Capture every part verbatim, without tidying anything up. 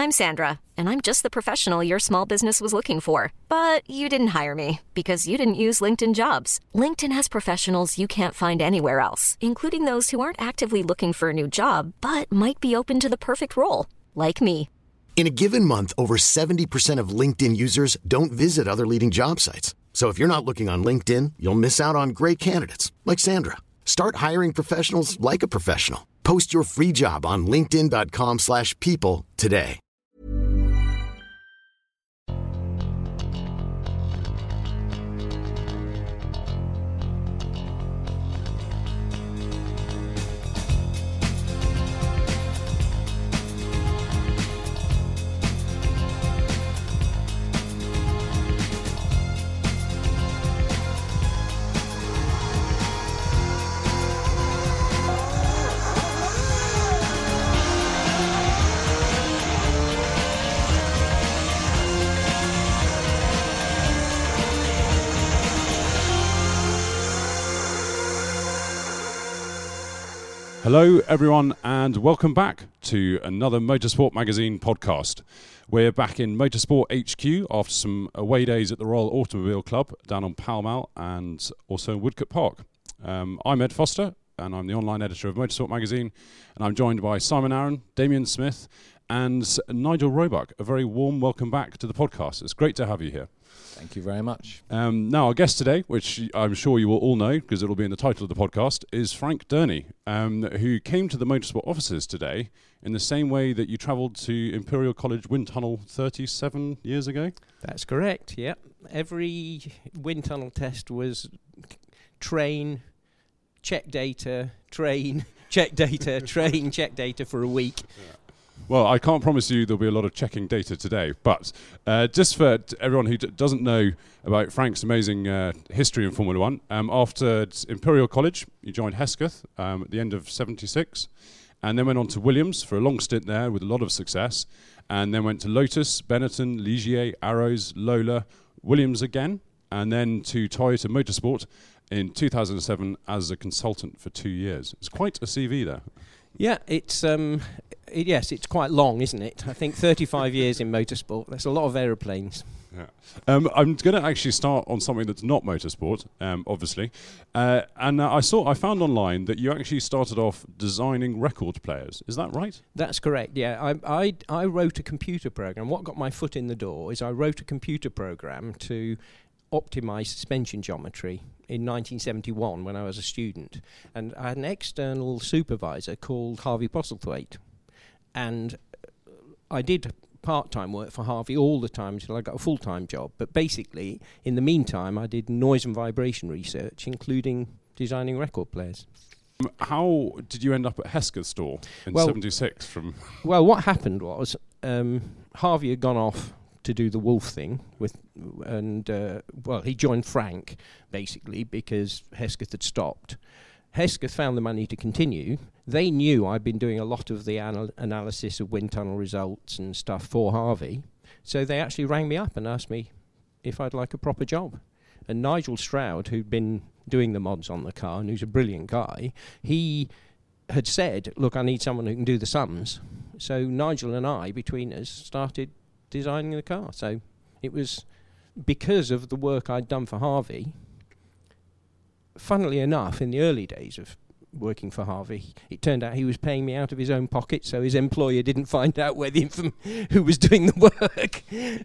I'm Sandra, and I'm just the professional your small business was looking for. But you didn't hire me because you didn't use LinkedIn Jobs. LinkedIn has professionals you can't find anywhere else, including those who aren't actively looking for a new job, but might be open to the perfect role, like me. In a given month, over seventy percent of LinkedIn users don't visit other leading job sites. So if you're not looking on LinkedIn, you'll miss out on great candidates like Sandra. Start hiring professionals like a professional. Post your free job on linkedin.com slash people today. Hello everyone and welcome back to another Motorsport Magazine podcast. We're back in Motorsport H Q after some away days at the Royal Automobile Club down on Pall Mall and also in Woodcote Park. Um, I'm Ed Foster and I'm the online editor of Motorsport Magazine, and I'm joined by Simon Aaron, Damien Smith and Nigel Roebuck. A very warm welcome back to the podcast. It's great to have you here. Thank you very much. Um, now, our guest today, which I'm sure you will all know because it'll be in the title of the podcast, is Frank Dernie, um, who came to the Motorsport offices today in the same way that you travelled to Imperial College Wind Tunnel thirty-seven years ago. That's correct, yeah. Every wind tunnel test was train, check data, train, check data, train, check data for a week. Yeah. Well, I can't promise you there'll be a lot of checking data today, but uh, just for t- everyone who d- doesn't know about Frank's amazing uh, history in Formula One, um, after t- Imperial College, you joined Hesketh um, at the end of seventy-six, and then went on to Williams for a long stint there with a lot of success, and then went to Lotus, Benetton, Ligier, Arrows, Lola, Williams again, and then to Toyota Motorsport in two thousand seven as a consultant for two years. It's quite a C V there. Yeah, it's um, it, yes, it's quite long, isn't it? I think thirty-five years in motorsport. That's a lot of aeroplanes. Yeah. Um, I'm going to actually start on something that's not motorsport, um, obviously. Uh, and uh, I saw, I found online that you actually started off designing record players. Is that right? That's correct. Yeah, I I, I wrote a computer program. What got my foot in the door is I wrote a computer program to optimize suspension geometry in nineteen seventy-one when I was a student, and I had an external supervisor called Harvey Postlethwaite, and I did part-time work for Harvey all the time until I got a full-time job. But basically, in the meantime, I did noise and vibration research, including designing record players. Um, how did you end up at Hesketh store in well, seventy-six? From well, what happened was um, Harvey had gone off to do the Wolf thing with, and uh, well, he joined Frank basically because Hesketh had stopped. Hesketh found the money to continue. They knew I'd been doing a lot of the anal- analysis of wind tunnel results and stuff for Harvey, so they actually rang me up and asked me if I'd like a proper job. And Nigel Stroud, who'd been doing the mods on the car and who's a brilliant guy, he had said, look, I need someone who can do the sums. So Nigel and I, between us, started designing the car. So it was because of the work I'd done for Harvey. Funnily enough, in the early days of working for Harvey, it turned out he was paying me out of his own pocket, so his employer didn't find out where the inform- who was doing the work.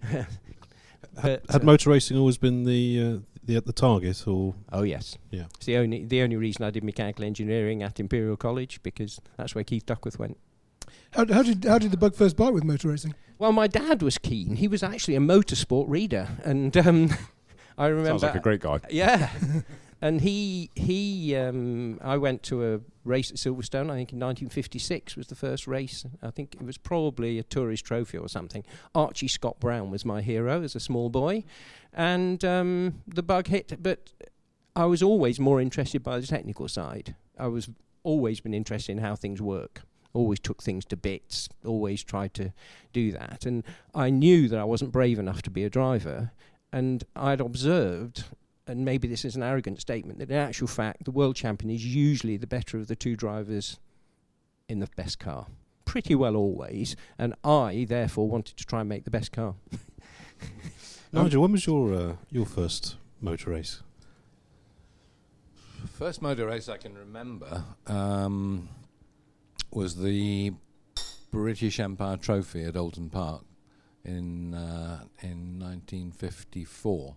But, had uh, motor racing always been the uh, the the target, or? Oh yes, yeah. It's the only the only reason I did mechanical engineering at Imperial College, because that's where Keith Duckworth went. How, how did how did the bug first bite with motor racing? Well, my dad was keen. He was actually a motorsport reader, and um, I remember. Sounds like a great guy. Yeah, and he he um, I went to a race at Silverstone. I think in nineteen fifty-six was the first race. I think it was probably a tourist trophy or something. Archie Scott Brown was my hero as a small boy, and um, the bug hit. But I was always more interested by the technical side. I was always been interested in how things work. Always took things to bits, always tried to do that. And I knew that I wasn't brave enough to be a driver, and I'd observed, and maybe this is an arrogant statement, that in actual fact the world champion is usually the better of the two drivers in the best car. pretty well always, and I therefore wanted to try and make the best car. Nigel, when was your uh, your first motor race? First motor race I can remember um, was the British Empire Trophy at Oulton Park in uh, in nineteen fifty-four.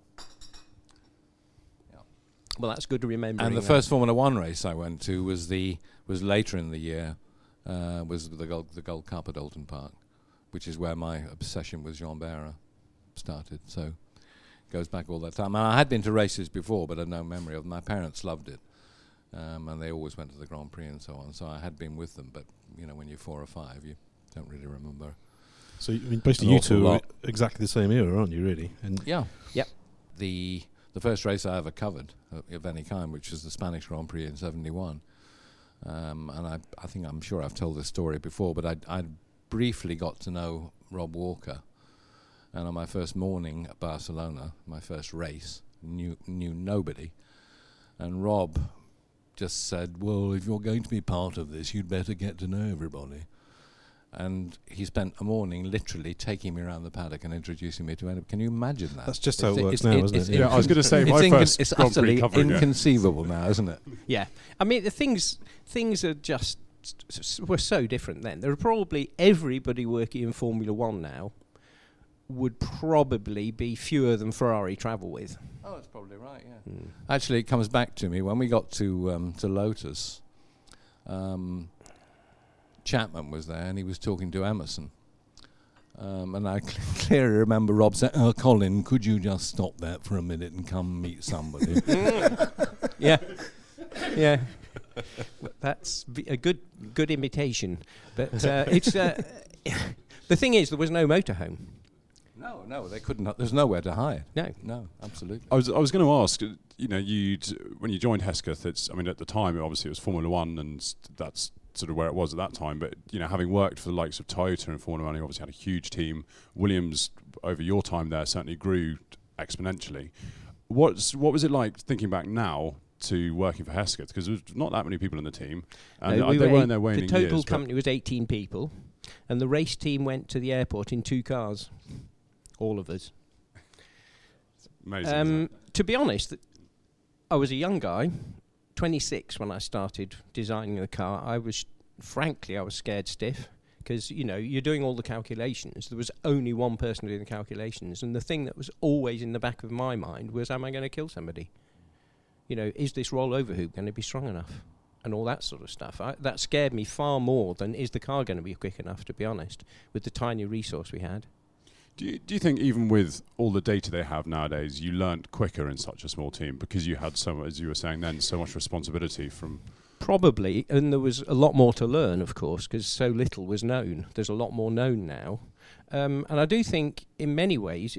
Well, that's good to remember. And the first Formula One race I went to was the was later in the year, uh, was the Gold, the Gold Cup at Oulton Park, which is where my obsession with Jean Behra started. So it goes back all that time. And I had been to races before, but I had no memory of them. My parents loved it, um, and they always went to the Grand Prix and so on. So I had been with them, but you know, when you're four or five, you don't really remember. So I mean, basically, you two are exactly the same era, aren't you? Really? And yeah. Yep. The the first race I ever covered uh, of any kind, which was the Spanish Grand Prix in seventy-one. Um, and I, I think I'm sure I've told this story before, but I'd, I'd briefly got to know Rob Walker. And on my first morning at Barcelona, my first race, knew knew nobody. And Rob just said, well, if you're going to be part of this, you'd better get to know everybody. And he spent a morning literally taking me around the paddock and introducing me to anybody. Can you imagine that? That's just how it's it works it's now, it isn't it's it? Yeah, I was going to say, my it's first It's Grand Prix utterly covering it. inconceivable now, isn't it? Yeah, I mean the things things are just s- s- were so different then. There are probably everybody working in Formula One now would probably be fewer than Ferrari travel with. Oh, that's probably right. Yeah. Mm. Actually, it comes back to me when we got to um, to Lotus. Um, Chapman was there, and he was talking to Emerson. Um, and I cl- clearly remember Rob saying, "Oh, Colin, could you just stop that for a minute and come meet somebody?" Yeah, yeah. That's v- a good good imitation. But uh, it's uh, the thing is, there was no motorhome. No, no, they couldn't. There's nowhere to hide. No, no, absolutely. I was I was going to ask, you know, you when you joined Hesketh, it's I mean at the time obviously it was Formula One, and that's sort of where it was at that time. But you know, having worked for the likes of Toyota and Formula One, you obviously had a huge team. Williams over your time there certainly grew exponentially. What's what was it like thinking back now to working for Hesketh? Because there's not that many people in the team, and no, uh, we they were weren't there waning years. The total years, company was eighteen people, and the race team went to the airport in two cars. All of us. Amazing. Um, to be honest, I was a young guy, twenty-six when I started designing the car. I was, frankly, I was scared stiff because, you know, you're doing all the calculations. There was only one person doing the calculations, and the thing that was always in the back of my mind was, am I going to kill somebody? You know, is this rollover hoop going to be strong enough? And all that sort of stuff. I, that scared me far more than is the car going to be quick enough, to be honest, with the tiny resource we had. Do you, do you think even with all the data they have nowadays, you learnt quicker in such a small team because you had so much, as you were saying then, so much responsibility from... Probably, and there was a lot more to learn, of course, because so little was known. There's a lot more known now. Um, and I do think, in many ways,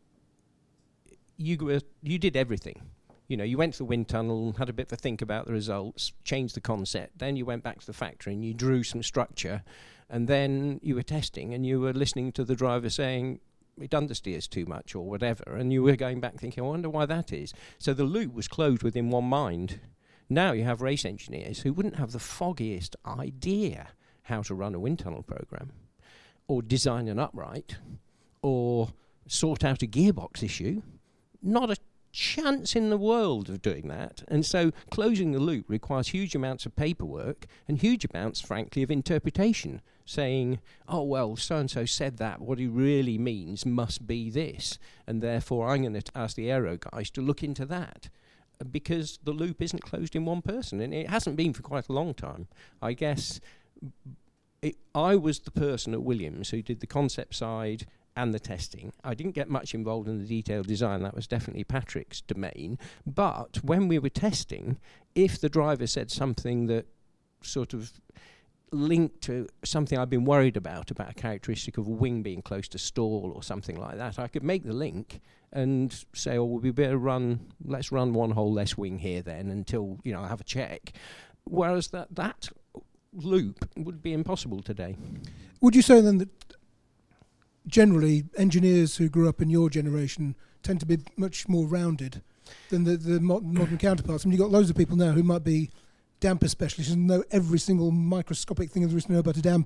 you were, you did everything. You know, you went to the wind tunnel, had a bit of a think about the results, changed the concept, then you went back to the factory and you drew some structure, and then you were testing and you were listening to the driver saying, it understeers too much or whatever, and you were going back thinking, I wonder why that is. So the loop was closed within one mind. Now you have race engineers who wouldn't have the foggiest idea how to run a wind tunnel program or design an upright or sort out a gearbox issue. Not a chance in the world of doing that. And so closing the loop requires huge amounts of paperwork and huge amounts, frankly, of interpretation, saying, oh, well, so-and-so said that, what he really means must be this, and therefore I'm going to ask the aero guys to look into that, because the loop isn't closed in one person, and it hasn't been for quite a long time. I guess it, I was the person at Williams who did the concept side and the testing. I didn't get much involved in the detailed design. That was definitely Patrick's domain. But when we were testing, if the driver said something that sort of linked to something I've been worried about, about a characteristic of a wing being close to stall or something like that, I could make the link and say, oh, well, we better run, let's run one hole less wing here then until, you know, I have a check. Whereas that, that loop would be impossible today. Would you say then that generally engineers who grew up in your generation tend to be much more rounded than the, the mo- modern counterparts? I mean, you've got loads of people now who might be damper specialists and know every single microscopic thing there is to know about a damper,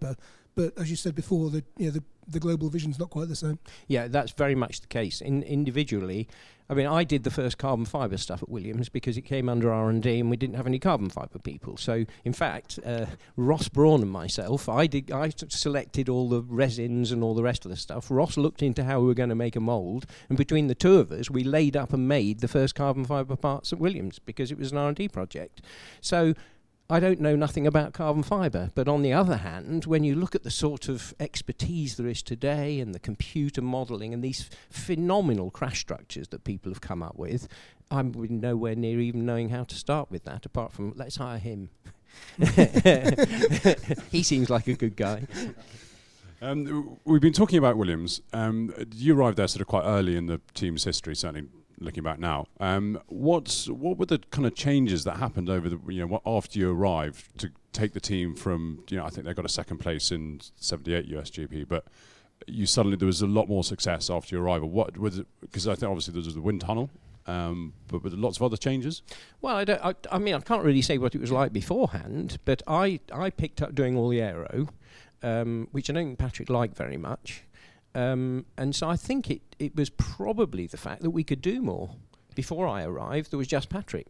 But as you said before, the you know the, the global vision's not quite the same. Yeah, that's very much the case. In individually, I mean, I did the first carbon fibre stuff at Williams because it came under R and D and we didn't have any carbon fibre people. So, in fact, uh, Ross Braun and myself, I did. I t- selected all the resins and all the rest of the stuff. Ross looked into how we were going to make a mould, and between the two of us, we laid up and made the first carbon fibre parts at Williams because it was an R and D project. So, I don't know nothing about carbon fibre, but on the other hand, when you look at the sort of expertise there is today and the computer modelling and these phenomenal crash structures that people have come up with, I'm nowhere near even knowing how to start with that, apart from let's hire him. He seems like a good guy. Um, we've been talking about Williams. Um, you arrived there sort of quite early in the team's history, certainly looking back now. Um, what's what were the kind of changes that happened over the you know what, after you arrived to take the team from you know I think they got a second place in seventy-eight U S G P, but you suddenly there was a lot more success after your arrival. What was it? Because I think obviously there was the wind tunnel. Um, but with lots of other changes? Well, I, don't, I, I mean, I can't really say what it was like beforehand, but I, I picked up doing all the aero, um, which I don't think Patrick liked very much. Um, and so I think it, it was probably the fact that we could do more. Before I arrived, there was just Patrick.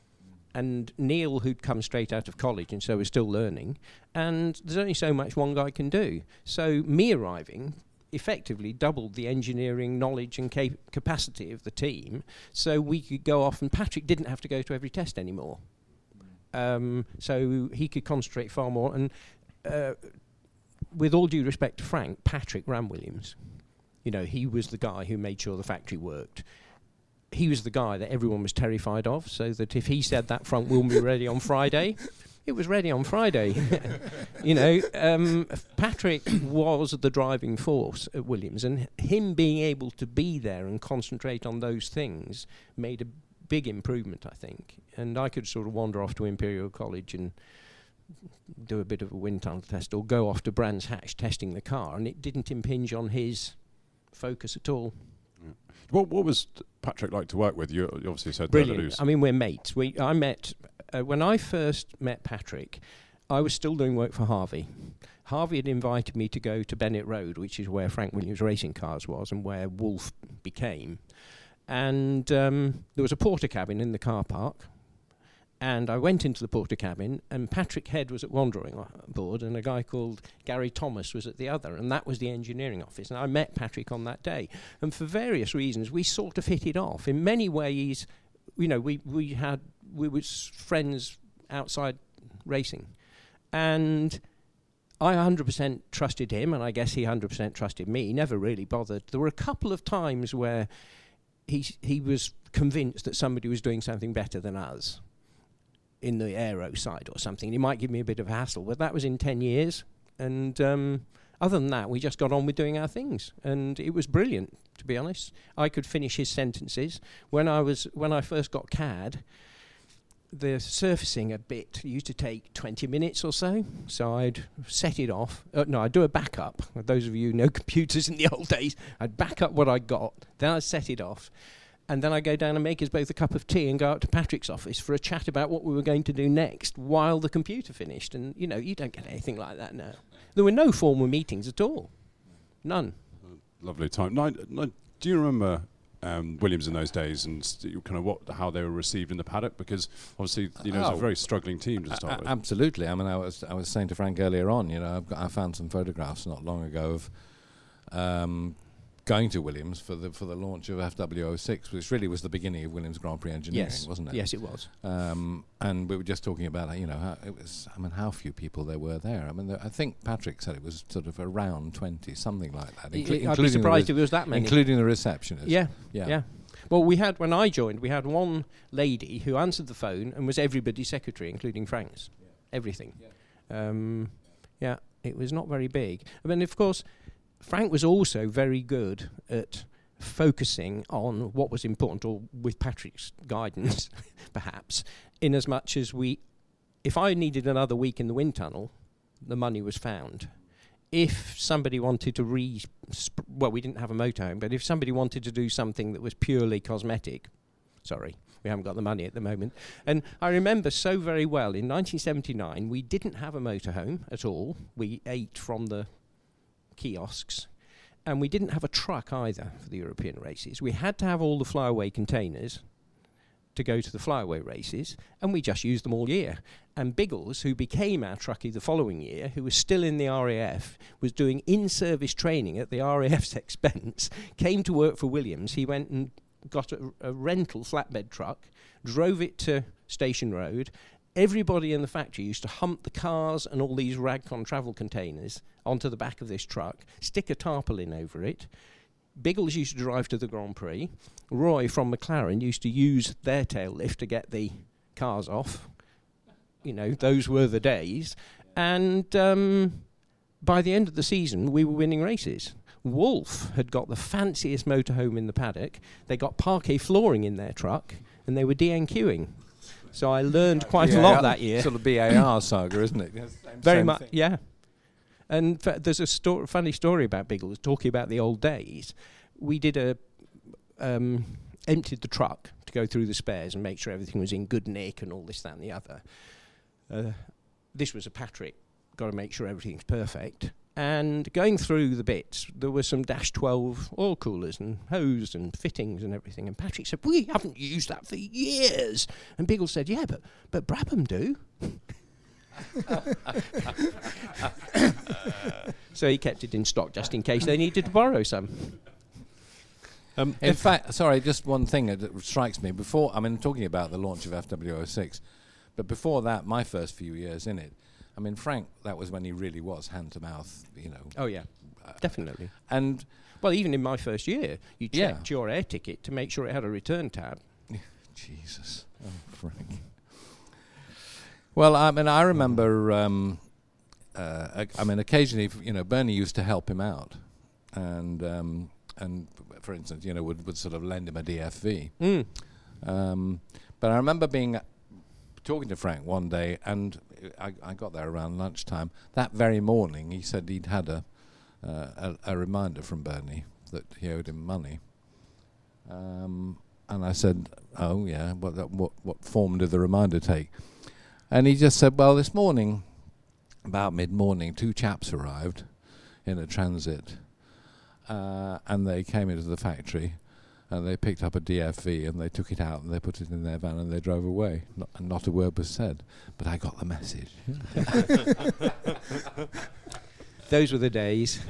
And Neil, who'd come straight out of college and so was still learning. And there's only so much one guy can do. So me arriving effectively doubled the engineering knowledge and cap- capacity of the team, so we could go off, and Patrick didn't have to go to every test anymore. Um, so he could concentrate far more. And uh, with all due respect to Frank, Patrick ran Williams. You know, he was the guy who made sure the factory worked. He was the guy that everyone was terrified of, so that if he said that front wheel will be ready on Friday, it was ready on Friday. You know, um, Patrick was the driving force at Williams, and him being able to be there and concentrate on those things made a big improvement, I think. And I could sort of wander off to Imperial College and do a bit of a wind tunnel test, or go off to Brands Hatch testing the car, and it didn't impinge on his focus at all. Yeah. What, what was Patrick like to work with? You obviously said brilliant. I mean, we're mates. We I met uh, when I first met Patrick. I was still doing work for Harvey. Harvey had invited me to go to Bennett Road, which is where Frank Williams Racing Cars was and where Wolf became. And um, there was a porter cabin in the car park. And I went into the porter cabin, and Patrick Head was at one drawing board, and a guy called Gary Thomas was at the other, and that was the engineering office. And I met Patrick on that day. And for various reasons, we sort of hit it off. In many ways, you know, we, we had we were friends outside racing. And I one hundred percent trusted him, and I guess he one hundred percent trusted me. He never really bothered. There were a couple of times where he he was convinced that somebody was doing something better than us in the aero side or something. He might give me a bit of hassle, but that was in ten years. And um, other than that, we just got on with doing our things. And it was brilliant, to be honest. I could finish his sentences. When I was when I first got C A D, the surfacing a bit used to take twenty minutes or so. So I'd set it off. Uh, no, I'd do a backup. Those of you who know computers in the old days, I'd back up what I got. Then I'd set it off. And then I go down and make us both a cup of tea and go out to Patrick's office for a chat about what we were going to do next while the computer finished. And, you know, you don't get anything like that now. There were no formal meetings at all. None. Uh, lovely time. Now, now, do you remember um, Williams in those days and st- kind of what how they were received in the paddock? Because, obviously, you know, oh, it was a very struggling team to start a- with. Absolutely. I mean, I was I was saying to Frank earlier on, you know, I've got, I found some photographs not long ago of Um, going to Williams for the for the launch of F W oh six, which really was the beginning of Williams Grand Prix engineering, yes. wasn't it? Yes, it was. Um, and we were just talking about, you know, how it was. I mean, how few people there were there. I mean, there, I think Patrick said it was sort of around twenty, something like that. Inclu- I'd be surprised if it was that many, including the receptionist. Yeah, yeah, yeah. Well, we had when I joined, we had one lady who answered the phone and was everybody's secretary, including Frank's. Yeah. Everything. Yeah. Um, yeah, it was not very big. I mean, of course, Frank was also very good at focusing on what was important, or with Patrick's guidance, perhaps, in as much as we, if I needed another week in the wind tunnel, the money was found. If somebody wanted to re, sp- well, we didn't have a motorhome, but if somebody wanted to do something that was purely cosmetic, Sorry, we haven't got the money at the moment. And I remember so very well, in nineteen seventy-nine, we didn't have a motorhome at all. We ate from the kiosks. And we didn't have a truck either for the European races. We had to have all the flyaway containers to go to the flyaway races, and we just used them all year. And Biggles, who became our truckie the following year, who was still in the R A F, was doing in-service training at the R A F's expense, came to work for Williams. He went and got a, a rental flatbed truck, drove it to Station Road. Everybody in the factory used to hump the cars and all these Ragcon travel containers onto the back of this truck, stick a tarpaulin over it. Biggles used to drive to the Grand Prix. Roy from McLaren used to use their tail lift to get the cars off. You know, those were the days. And um, by the end of the season, we were winning races. Wolf had got the fanciest motorhome in the paddock. They got parquet flooring in their truck, and they were D N Qing. So I learned quite yeah, a lot that year. Sort of B A R saga, isn't it? Yes, same, Very same much, thing. yeah. And f- there's a sto- funny story about Biggles, talking about the old days. We did a um, emptied the truck to go through the spares and make sure everything was in good nick and all this, that, and the other. Uh, this was a Patrick. Got to make sure everything's perfect. And going through the bits, there were some Dash twelve oil coolers and hose and fittings and everything. And Patrick said, "We haven't used that for years." And Biggles said, "Yeah, but but Brabham do." So he kept it in stock just in case they needed to borrow some. Um, in fact, sorry, just one thing that strikes me. Before, I mean, talking about the launch of F W oh six, but before that, my first few years in it, I mean, Frank, that was when he really was hand to mouth, you know. Oh, yeah, uh, definitely. And, well, even in my first year, you checked yeah. your air ticket to make sure it had a return tab. Jesus. Oh, Frank. Well, I mean, I remember, um, uh, I mean, occasionally, you know, Bernie used to help him out. And, um, and for instance, you know, would, would sort of lend him a D F V. Mm. Um, but I remember being... talking to Frank one day, and I, I got there around lunchtime. That very morning, he said he'd had a, uh, a, a reminder from Bernie that he owed him money. Um, and I said, "Oh yeah, what, that, what what form did the reminder take?" And he just said, "Well, this morning, about mid-morning, two chaps arrived in a transit, uh, and they came into the factory." And they picked up a D F V and they took it out and they put it in their van and they drove away. Not, and not a word was said. But I got the message. Those were the days.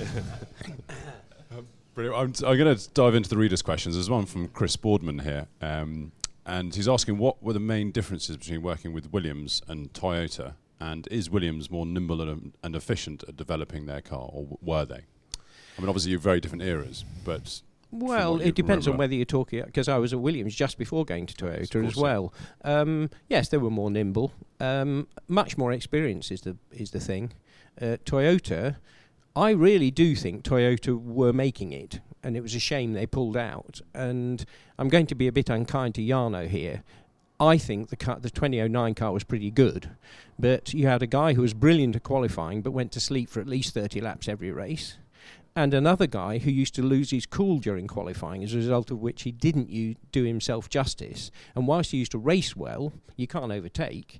um, brilliant. I'm, t- I'm going to dive into the readers' questions. There's one from Chris Boardman here. Um, and he's asking, what were the main differences between working with Williams and Toyota? And is Williams more nimble and, and efficient at developing their car, or w- were they? I mean, obviously, you're very different eras, but... Well, it depends on whether you're talking, because I was at Williams just before going to Toyota as well. Um, yes, they were more nimble. Um, much more experience is the is the thing. Uh, Toyota, I really do think Toyota were making it, and it was a shame they pulled out. And I'm going to be a bit unkind to Jarno here. I think the car, the twenty oh nine car was pretty good, but you had a guy who was brilliant at qualifying but went to sleep for at least thirty laps every race. And another guy who used to lose his cool during qualifying, as a result of which he didn't u- do himself justice. And whilst he used to race well, you can't overtake.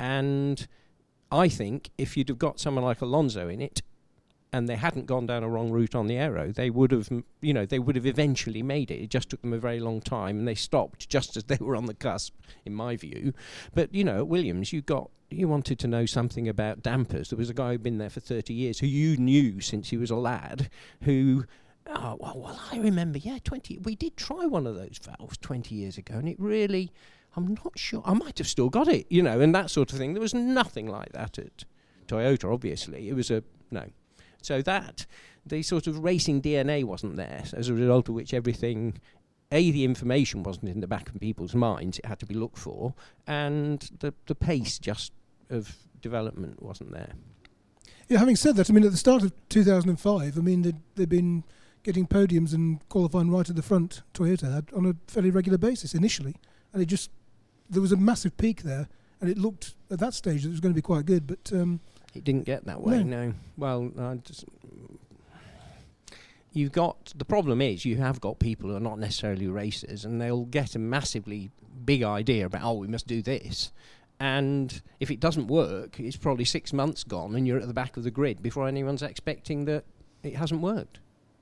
And I think if you'd have got someone like Alonso in it, and they hadn't gone down a wrong route on the aero, they would have, you know, they would have eventually made it. It just took them a very long time, and they stopped just as they were on the cusp, in my view. But, you know, at Williams, you got... you wanted to know something about dampers. There was a guy who'd been there for thirty years who you knew since he was a lad, who, oh, well, well, I remember, yeah, twenty, we did try one of those valves twenty years ago, and it really, I'm not sure, I might have still got it, you know, and that sort of thing. There was nothing like that at Toyota, obviously. It was a, no. So that, the sort of racing D N A wasn't there, as a result of which everything... A, the information wasn't in the back of people's minds, it had to be looked for, and the the pace just of development wasn't there. Yeah, having said that, I mean, at the start of two thousand five, I mean, they'd, they'd been getting podiums and qualifying right at the front, Toyota had, on a fairly regular basis initially, and it just, there was a massive peak there, and it looked, at that stage, that it was going to be quite good, but... Um, it didn't get that way, no. no. Well, I just... you've got the problem is you have got people who are not necessarily racers, and they'll get a massively big idea about, oh, we must do this, and if it doesn't work, it's probably six months gone, and you're at the back of the grid before anyone's expecting that it hasn't worked.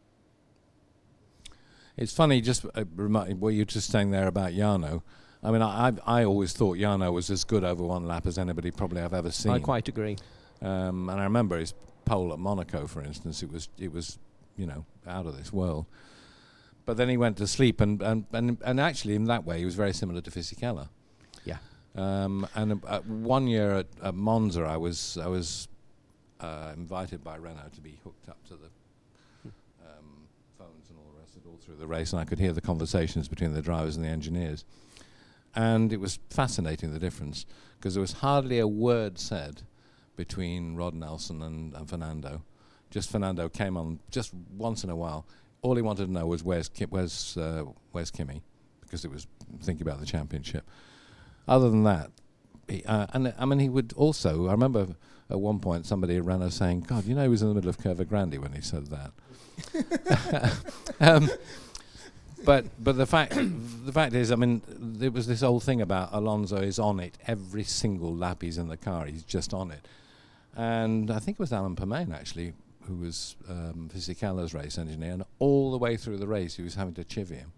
It's funny, just uh, remind, what you're just saying there about Jarno. I mean, I I, I always thought Jarno was as good over one lap as anybody probably I've ever seen. I quite agree. Um, and I remember his pole at Monaco, for instance. It was it was you know out of this world. But then he went to sleep, and and and, and actually in that way he was very similar to Fisichella. Yeah. Um, and uh, one year at, at Monza, I was I was uh, invited by Renault to be hooked up to the um, phones and all the rest of it all through the race, and I could hear the conversations between the drivers and the engineers. And it was fascinating, the difference, because there was hardly a word said between Rod Nelson and, and Fernando. Just Fernando came on just once in a while. All he wanted to know was where's Ki- where's uh, where's Kimi, because it was thinking about the championship. Other than that, he, uh, and I mean he would also. I remember at one point somebody at Renault saying, "God, you know he was in the middle of Curva Grande when he said that." um, But but the fact the fact is, I mean, there was this old thing about Alonso is on it every single lap he's in the car. He's just on it, and I think it was Alan Permain actually who was um, Fisichella's race engineer, and all the way through the race he was having to chivvy him.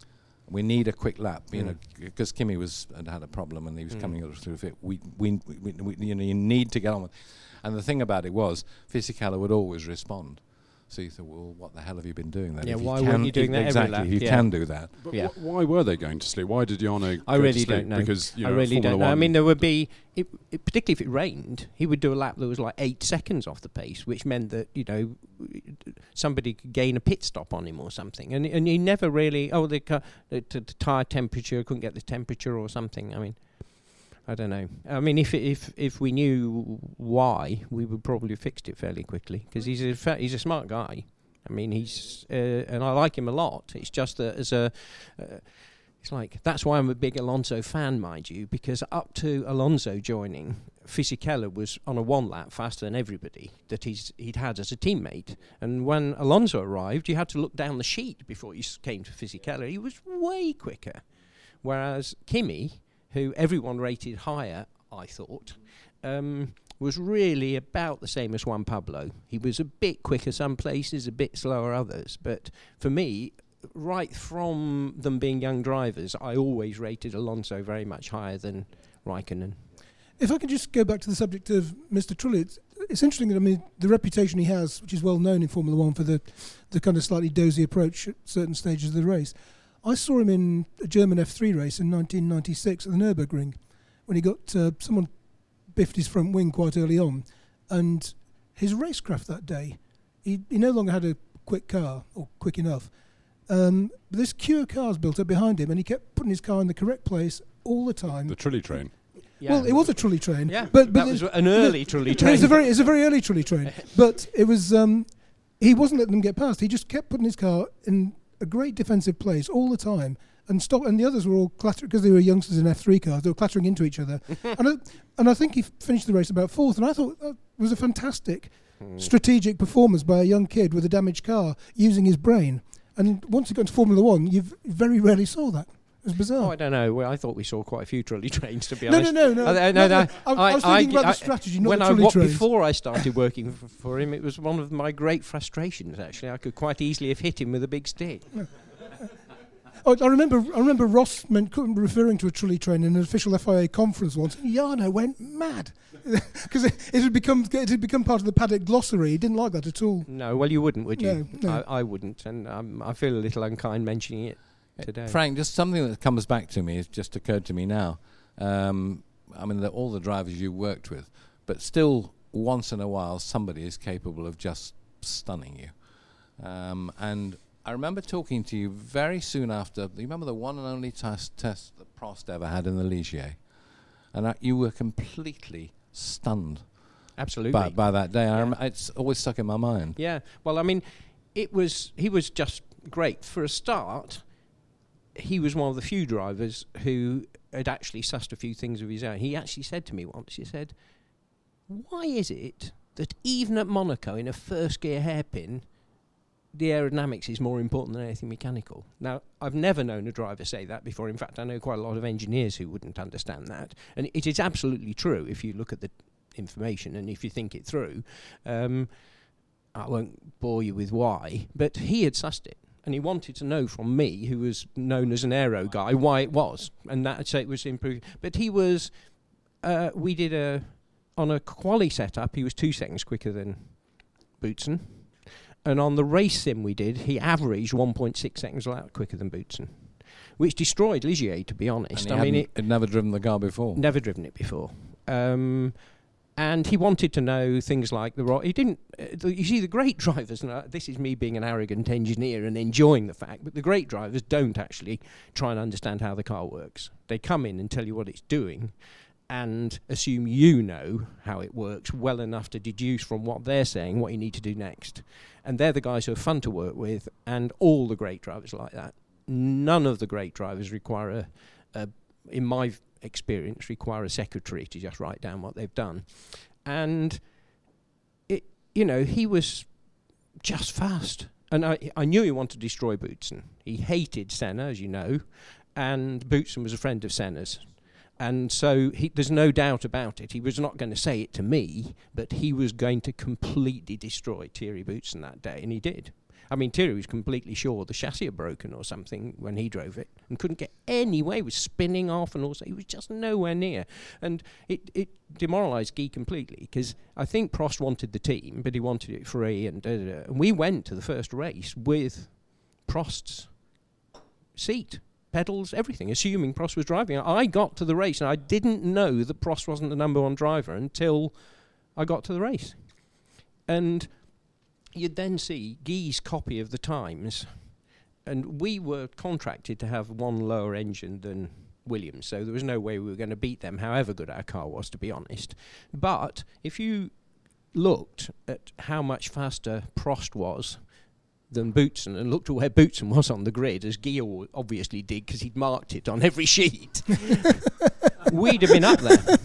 We need a quick lap, you mm. know, because Kimi was had had a problem and he was mm. coming through it. We we, we we you know you need to get on with. And the thing about it was Fisichella would always respond. So you thought, well, what the hell have you been doing then? Yeah, if why you weren't you doing that exactly, every lap? If you yeah. can do that. But yeah. wh- why were they going to sleep? Why did Jarno I go really to sleep? don't know. Because, you know, I really Formula don't know. One I mean, there would be, it, it, particularly if it rained, he would do a lap that was like eight seconds off the pace, which meant that, you know, somebody could gain a pit stop on him or something. And and he never really, oh, the, ca- the, t- the tyre temperature, couldn't get the temperature or something. I mean, I don't know. I mean, if if if we knew why, we would probably have fixed it fairly quickly, because he's a fa- he's a smart guy. I mean, he's uh, and I like him a lot. It's just that as a, uh, it's like that's why I'm a big Alonso fan, mind you, because up to Alonso joining, Fisichella was on a one lap faster than everybody that he's he'd had as a teammate. And when Alonso arrived, you had to look down the sheet before you s- came to Fisichella. He was way quicker, whereas Kimi, who everyone rated higher, I thought. Um, was really about the same as Juan Pablo. He was a bit quicker some places, a bit slower others. But for me, right from them being young drivers, I always rated Alonso very much higher than Raikkonen. If I could just go back to the subject of Mister Trulli, it's, it's interesting that, I mean, the reputation he has, which is well known in Formula One for the, the kind of slightly dozy approach at certain stages of the race. I saw him in a German F three race in nineteen ninety-six at the Nürburgring when he got uh, someone biffed his front wing quite early on, and his racecraft that day, he, he no longer had a quick car, or quick enough, um, but this queue of cars built up behind him, and he kept putting his car in the correct place all the time. The Trulli train. Yeah. Well, it was a Trulli train. Yeah, but, but that was an early Trulli train. It was a very, it was a very early Trulli train. But it was, um, he wasn't letting them get past. He just kept putting his car in a great defensive place all the time. And stop, and the others were all clattering, because they were youngsters in F three cars, they were clattering into each other. and, I, and I think he f- finished the race about fourth, and I thought that was a fantastic mm. strategic performance by a young kid with a damaged car, using his brain. And once he got into Formula One, you very rarely saw that. It was bizarre. Oh, I don't know. Well, I thought we saw quite a few Trulli trains, to be no, honest. no, no, no. I, no, no, no, no. I, I was thinking I, about I, the strategy, not when the I, Trulli what, trains. Before I started working f- for him, it was one of my great frustrations, actually. I could quite easily have hit him with a big stick. No. Oh, I remember I remember Ross meant, referring to a Trulli train in an official F I A conference once, and Jarno went mad because it, it had become it had become part of the paddock glossary. He didn't like that at all. No, well, you wouldn't, would you? No, no. I, I wouldn't, and um, I feel a little unkind mentioning it today. Frank, just something that comes back to me, has just occurred to me now. Um, I mean, the, all the drivers you worked with, but still, once in a while, somebody is capable of just stunning you. Um, and I remember talking to you very soon after. You remember the one and only test, test that Prost ever had in the Ligier, and uh, you were completely stunned. Absolutely. By, by that day, Yeah. I rem- it's always stuck in my mind. Yeah. Well, I mean, it was he was just great for a start. He was one of the few drivers who had actually sussed a few things of his own. He actually said to me once, he said, "Why is it that even at Monaco in a first gear hairpin, the aerodynamics is more important than anything mechanical. Now, I've never known a driver say that before. In fact, I know quite a lot of engineers who wouldn't understand that. And it is absolutely true if you look at the information and if you think it through. Um, I won't bore you with why, but he had sussed it. And he wanted to know from me, who was known as an aero guy, why it was. And that I'd say it was improving. But he was, uh, we did a, on a quali setup, he was two seconds quicker than Boutsen. And on the race sim we did, he averaged one point six seconds quicker than Boutsen, which destroyed Ligier, to be honest. And I mean, it had never driven the car before. Never driven it before. Um, and he wanted to know things like the... Ro- he didn't... Uh, the, you see, the great drivers, and uh, this is me being an arrogant engineer and enjoying the fact, but the great drivers don't actually try and understand how the car works. They come in and tell you what it's doing and assume you know how it works well enough to deduce from what they're saying what you need to do next. And they're the guys who are fun to work with, and all the great drivers like that. None of the great drivers require a, a in my experience, require a secretary to just write down what they've done. And, it, you know, he was just fast. And I, I knew he wanted to destroy Boutsen. He hated Senna, as you know, and Boutsen was a friend of Senna's. And so he, there's no doubt about it. He was not going to say it to me, but he was going to completely destroy Thierry Boutsen that day, and he did. I mean, Thierry was completely sure the chassis had broken or something when he drove it and couldn't get any way. He was spinning off and also he was just nowhere near. And it, it demoralised Guy completely because I think Prost wanted the team, but he wanted it free. And, da, da, da. And we went to the first race with Prost's seat, pedals, everything, assuming Prost was driving. I got to the race and I didn't know that Prost wasn't the number one driver until I got to the race. And you'd then see Guy's copy of the times, and we were contracted to have one lower engine than Williams, so there was no way we were going to beat them, however good our car was, to be honest. But if you looked at how much faster Prost was than Boutsen, and looked at where Boutsen was on the grid, as Guy obviously did because he'd marked it on every sheet, we'd have been up there.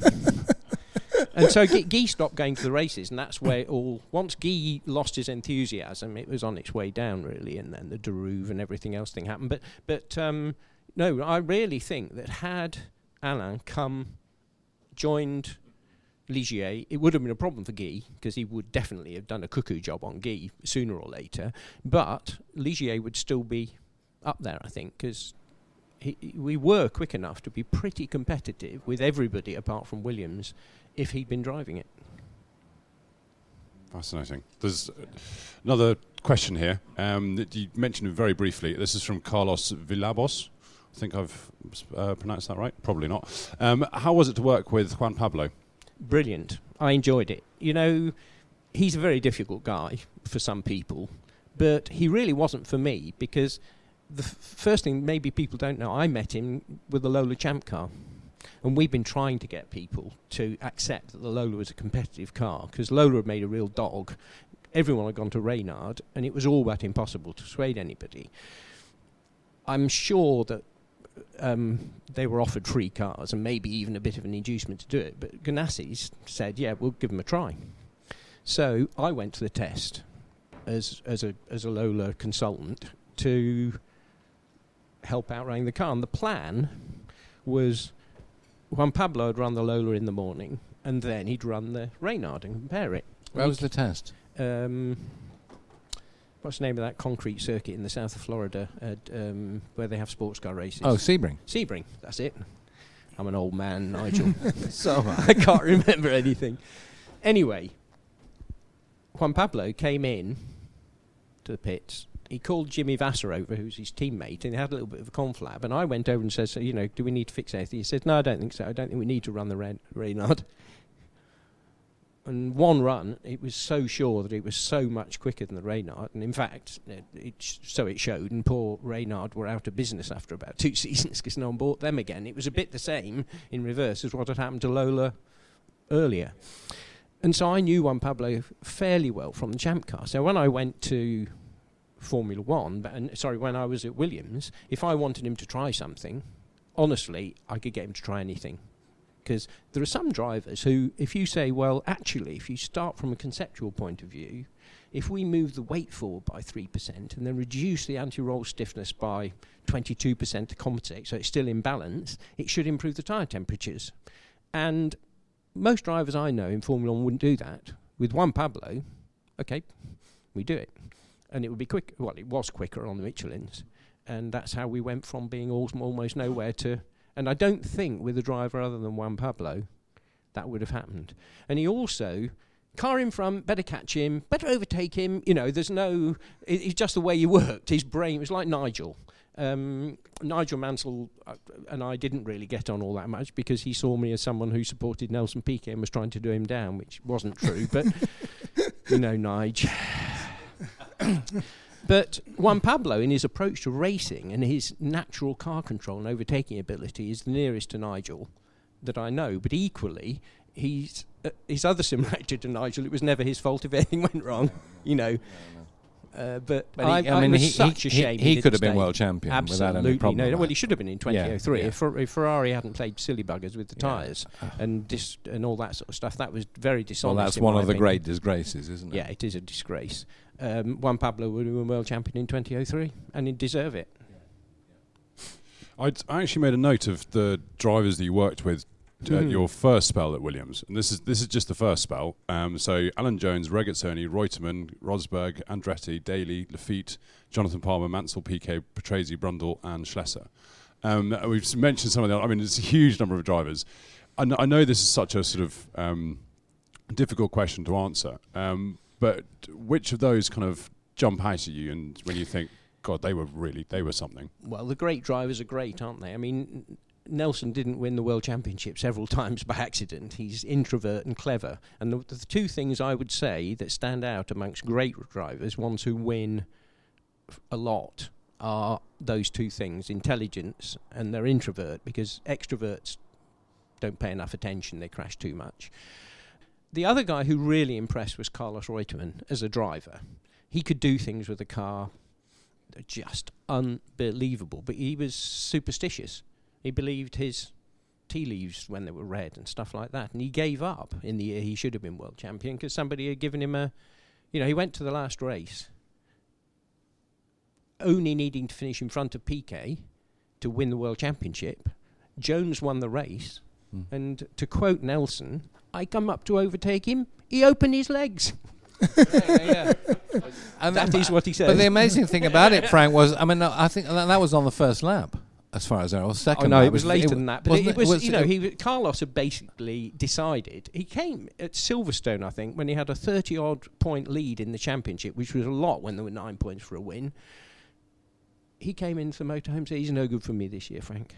And so Guy, Guy stopped going to the races, and that's where it all... Once Guy lost his enthusiasm, it was on its way down, really, and then the Derouve and everything else thing happened. But, but um, no, I really think that had Alain come, joined Ligier, it would have been a problem for Guy, because he would definitely have done a cuckoo job on Guy sooner or later. But Ligier would still be up there, I think, because... we were quick enough to be pretty competitive with everybody apart from Williams if he'd been driving it. Fascinating. There's another question here um, that you mentioned very briefly. This is from Carlos Villabos. I think I've uh, pronounced that right. Probably not. Um, how was it to work with Juan Pablo? Brilliant. I enjoyed it. You know, he's a very difficult guy for some people, but he really wasn't for me because... The f- first thing maybe people don't know, I met him with the Lola Champ car. And we've been trying to get people to accept that the Lola was a competitive car, because Lola had made a real dog. Everyone had gone to Reynard, and it was all but impossible to persuade anybody. I'm sure that um, they were offered free cars, and maybe even a bit of an inducement to do it. But Ganassi said, yeah, we'll give them a try. So I went to the test as as a as a Lola consultant to... help out running the car. And the plan was Juan Pablo would run the Lola in the morning and then he'd run the Reynard and compare it. Where was the test? Um, what's the name of that concrete circuit in the south of Florida at, um, where they have sports car races? Oh, Sebring. Sebring, that's it. I'm an old man, Nigel, so I can't remember anything. Anyway, Juan Pablo came in to the pits. He called Jimmy Vasser over, who's his teammate, and they had a little bit of a conflab. And I went over and said, so, you know, do we need to fix anything? He said, no, I don't think so. I don't think we need to run the Ren- Reynard. And one run, it was so sure that it was so much quicker than the Reynard. And in fact, it, it sh- so it showed, and poor Reynard were out of business after about two seasons because no one bought them again. It was a bit the same in reverse as what had happened to Lola earlier. And so I knew Juan Pablo fairly well from the Champ car. So when I went to... Formula One, but and sorry, when I was at Williams, if I wanted him to try something, honestly, I could get him to try anything. because there are some drivers who, if you say, well, actually, if you start from a conceptual point of view, if we move the weight forward by three percent and then reduce the anti-roll stiffness by twenty-two percent to compensate, so it's still in balance, it should improve the tyre temperatures. And most drivers I know in Formula One wouldn't do that. With Juan Pablo, okay, we do it. And it would be quick. Well, it was quicker on the Michelins. And that's how we went from being al- almost nowhere to... And I don't think with a driver other than Juan Pablo that would have happened. And he also... Car in front, better catch him, better overtake him. You know, there's no... It, it's just the way he worked. His brain... It was like Nigel. Um, Nigel Mansell uh, and I didn't really get on all that much because he saw me as someone who supported Nelson Piquet and was trying to do him down, which wasn't true. But, you know, Nigel... But Juan Pablo, in his approach to racing and his natural car control and overtaking ability, is the nearest to Nigel that I know. But equally, he's uh, his other similarity to Nigel, it was never his fault if anything went wrong, you know. Uh, but But I, he, I I mean, was he, such he, a shame. he, he didn't could have been stay. world champion Absolutely, without any problem. no. right? Well, he should have been in twenty oh three Yeah, yeah. if, Fer- if Ferrari hadn't played silly buggers with the Yeah. tyres and dis- and all that sort of stuff. That was very dishonest. Well, that's in one my of the opinion. great disgraces, isn't it? Yeah, it is a disgrace. Um, Juan Pablo would have been world champion in twenty oh three, and he'd deserve it. I'd, I actually made a note of the drivers that you worked with at Mm. your first spell at Williams, and this is this is just the first spell. Um, so Alan Jones, Regazzoni, Reutemann, Rosberg, Andretti, Daly, Lafitte, Jonathan Palmer, Mansell, Piquet, Patrese, Brundle, and Schlesser. Um, we've mentioned some of them. I mean, it's a huge number of drivers. I, kn- I know this is such a sort of um, difficult question to answer, um, but which of those kind of jump out at you, and when you think, God, they were really they were something? Well, the great drivers are great, aren't they? I mean, N- Nelson didn't win the World Championship several times by accident. He's introvert and clever. And the, the two things I would say that stand out amongst great drivers, ones who win f- a lot, are those two things, intelligence and they're introvert, because extroverts don't pay enough attention, they crash too much. The other guy who really impressed was Carlos Reutemann as a driver. He could do things with a car that are just unbelievable, but he was superstitious. He believed his tea leaves when they were red and stuff like that, and he gave up in the year he should have been world champion because somebody had given him a, you know, he went to the last race only needing to finish in front of Piquet to win the world championship. Jones won the race, mm. and to quote Nelson, I come up to overtake him, he opened his legs. yeah, yeah. And that is what he said. But the amazing thing about it, Frank, was, I mean, no, I think that, that was on the first lap. As far as I was, second. Oh no, lap it was later it than that. But it, it was, was, you know, it he was, Carlos had basically decided. He came at Silverstone, I think, when he had a thirty-odd point lead in the championship, which was a lot when there were nine points for a win. He came into the motorhome and said, "He's no good for me this year, Frank."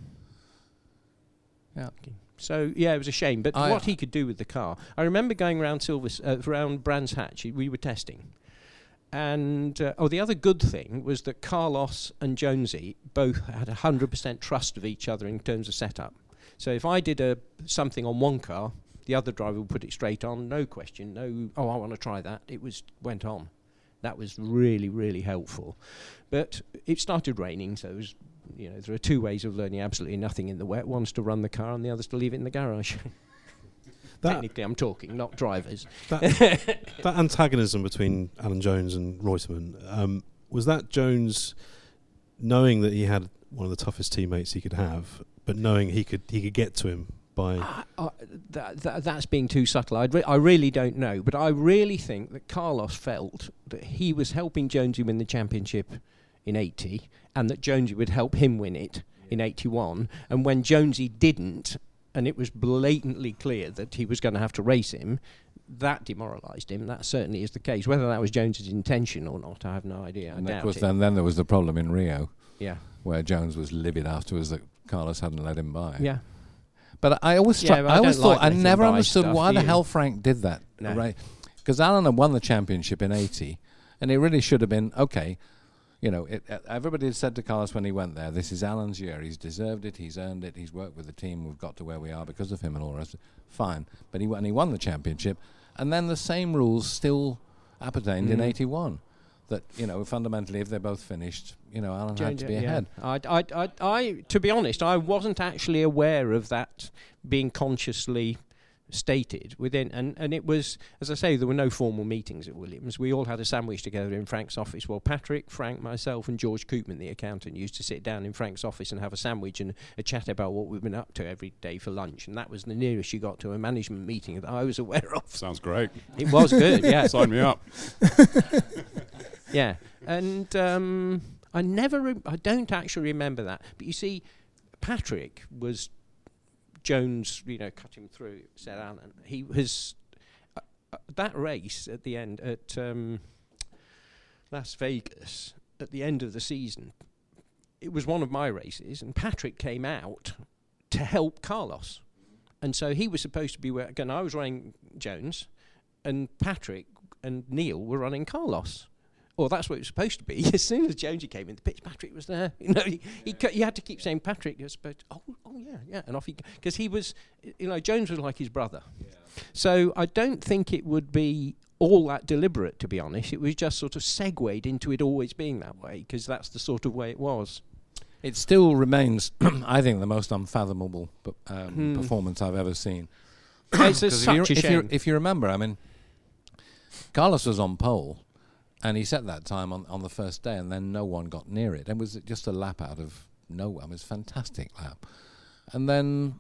Yeah. So yeah, it was a shame. But I what he could do with the car, I remember going around Silver, uh, around Brands Hatch. We were testing. And, uh, oh, the other good thing was that Carlos and Jonesy both had one hundred percent trust of each other in terms of setup. So if I did a something on one car, the other driver would put it straight on, no question, no, oh, I want to try that. It was went on. That was really, really helpful. But it started raining, so it was, you know, there are two ways of learning absolutely nothing in the wet. One's to run the car and the other's to leave it in the garage. Technically, I'm talking, not drivers. That, that antagonism between Alan Jones and Reutemann, um, was that Jones knowing that he had one of the toughest teammates he could have, but knowing he could he could get to him by... Uh, uh, that, that, that's being too subtle. I'd re- I really don't know, but I really think that Carlos felt that he was helping Jonesy win the championship in eighty, and that Jonesy would help him win it in eighty-one, and when Jonesy didn't, and it was blatantly clear that he was going to have to race him, that demoralised him. That certainly is the case. Whether that was Jones's intention or not, I have no idea. And I of doubt course, it. then, then there was the problem in Rio, Yeah. where Jones was livid afterwards that Carlos hadn't let him by. Yeah. But I always, Yeah, stru- but I I always don't thought, like I letting never him buy understood stuff, why do the you? hell Frank did that. No. Right? Because Alan had won the championship in eighty, and it really should have been, okay, you know, it, uh, everybody had said to Carlos when he went there, this is Alan's year, he's deserved it, he's earned it, he's worked with the team, we've got to where we are because of him and all the rest. Fine. But he, won, he won the championship, and then the same rules still appertained Mm. in eighty-one. that, you know, fundamentally, if they're both finished, you know, Alan Jones, had to be yeah. ahead. I, I, I, I, to be honest, I wasn't actually aware of that being consciously stated within, and, and it was, as I say, there were no formal meetings at Williams. We all had a sandwich together in Frank's office. Well, Patrick, Frank, myself and George Koopman, the accountant, used to sit down in Frank's office and have a sandwich and a chat about what we've been up to every day for lunch, and that was the nearest you got to a management meeting that I was aware of. Sounds great. It was good, yeah. Sign me up. Yeah, and um, I never, re- I don't actually remember that, but you see, Patrick was Jones, you know, cut him through, said Alan. He was uh, uh, that race at the end at um, Las Vegas at the end of the season. It was one of my races, and Patrick came out to help Carlos, and so he was supposed to be where. Again, I was running Jones, and Patrick and Neil were running Carlos. Or that's what it was supposed to be. As soon as Jonesy came in the pitch, Patrick was there. You know, he, he cu- you had to keep saying Patrick. You're supposed to, oh, oh yeah, yeah, and off he because he was, you know, Jones was like his brother. Yeah. So I don't think it would be all that deliberate, to be honest. It was just sort of segued into it always being that way because that's the sort of way it was. It still remains, I think, the most unfathomable um, Hmm. performance I've ever seen. It's a 'Cause such if, you, a if, shame. you, if you remember, I mean, Carlos was on pole. And he set that time on, on the first day, and then no one got near it. It was just a lap out of nowhere. It was a fantastic lap. And then,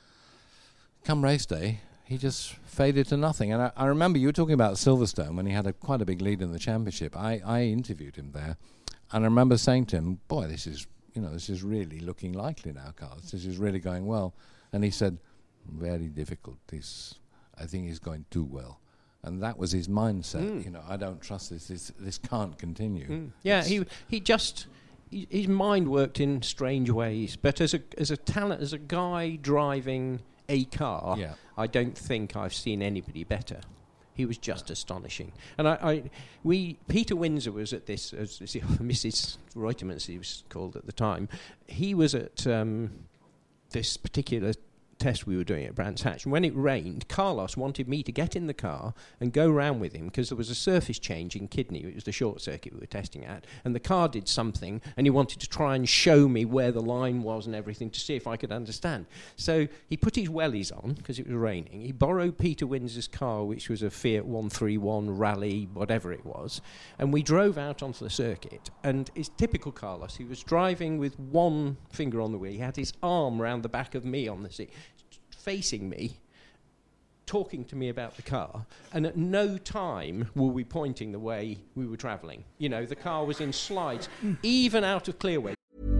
come race day, he just faded to nothing. And I, I remember you were talking about Silverstone when he had a, quite a big lead in the championship. I, I interviewed him there, and I remember saying to him, "Boy, this is you know this is really looking likely now, Carlos. This is really going well." And he said, "Very difficult. This, I think, is going too well." And that was his mindset. Mm. You know, I don't trust this. This this can't continue. Mm. Yeah, he he just he, his mind worked in strange ways. But as a as a talent, as a guy driving a car, yeah. I don't think I've seen anybody better. He was just astonishing. And I, I we Peter Windsor was at this, as, as Missus Reutemann, as he was called at the time. He was at um, this particular test we were doing at Brands Hatch, and when it rained, Carlos wanted me to get in the car and go round with him because there was a surface change in Kidney. It was the short circuit we were testing at, and the car did something, and he wanted to try and show me where the line was and everything to see if I could understand. So he put his wellies on because it was raining. He borrowed Peter Windsor's car, which was a Fiat one thirty-one Rally, whatever it was, and we drove out onto the circuit. And it's typical Carlos. He was driving with one finger on the wheel. He had his arm round the back of me on the seat, facing me, talking to me about the car, and at no time were we pointing the way we were travelling. You know, the car was in slides, even out of Clearway.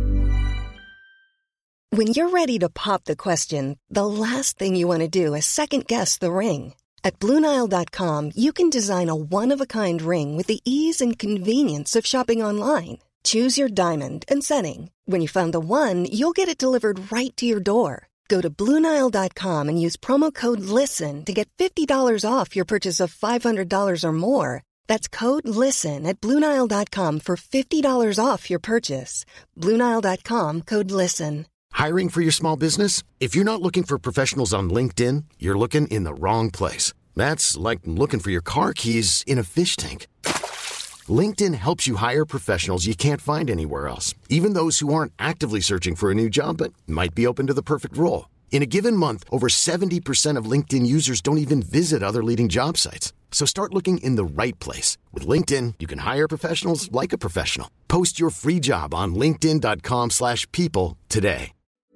When you're ready to pop the question, the last thing you want to do is second-guess the ring. At Blue Nile dot com, you can design a one-of-a-kind ring with the ease and convenience of shopping online. Choose your diamond and setting. When you find the one, you'll get it delivered right to your door. Go to Blue Nile dot com and use promo code LISTEN to get fifty dollars off your purchase of five hundred dollars or more. That's code LISTEN at Blue Nile dot com for fifty dollars off your purchase. Blue Nile dot com, code LISTEN. Hiring for your small business? If you're not looking for professionals on LinkedIn, you're looking in the wrong place. That's like looking for your car keys in a fish tank. LinkedIn helps you hire professionals you can't find anywhere else, even those who aren't actively searching for a new job but might be open to the perfect role. In a given month, over seventy percent of LinkedIn users don't even visit other leading job sites. So start looking in the right place. With LinkedIn, you can hire professionals like a professional. Post your free job on linkedin dot com slash people today.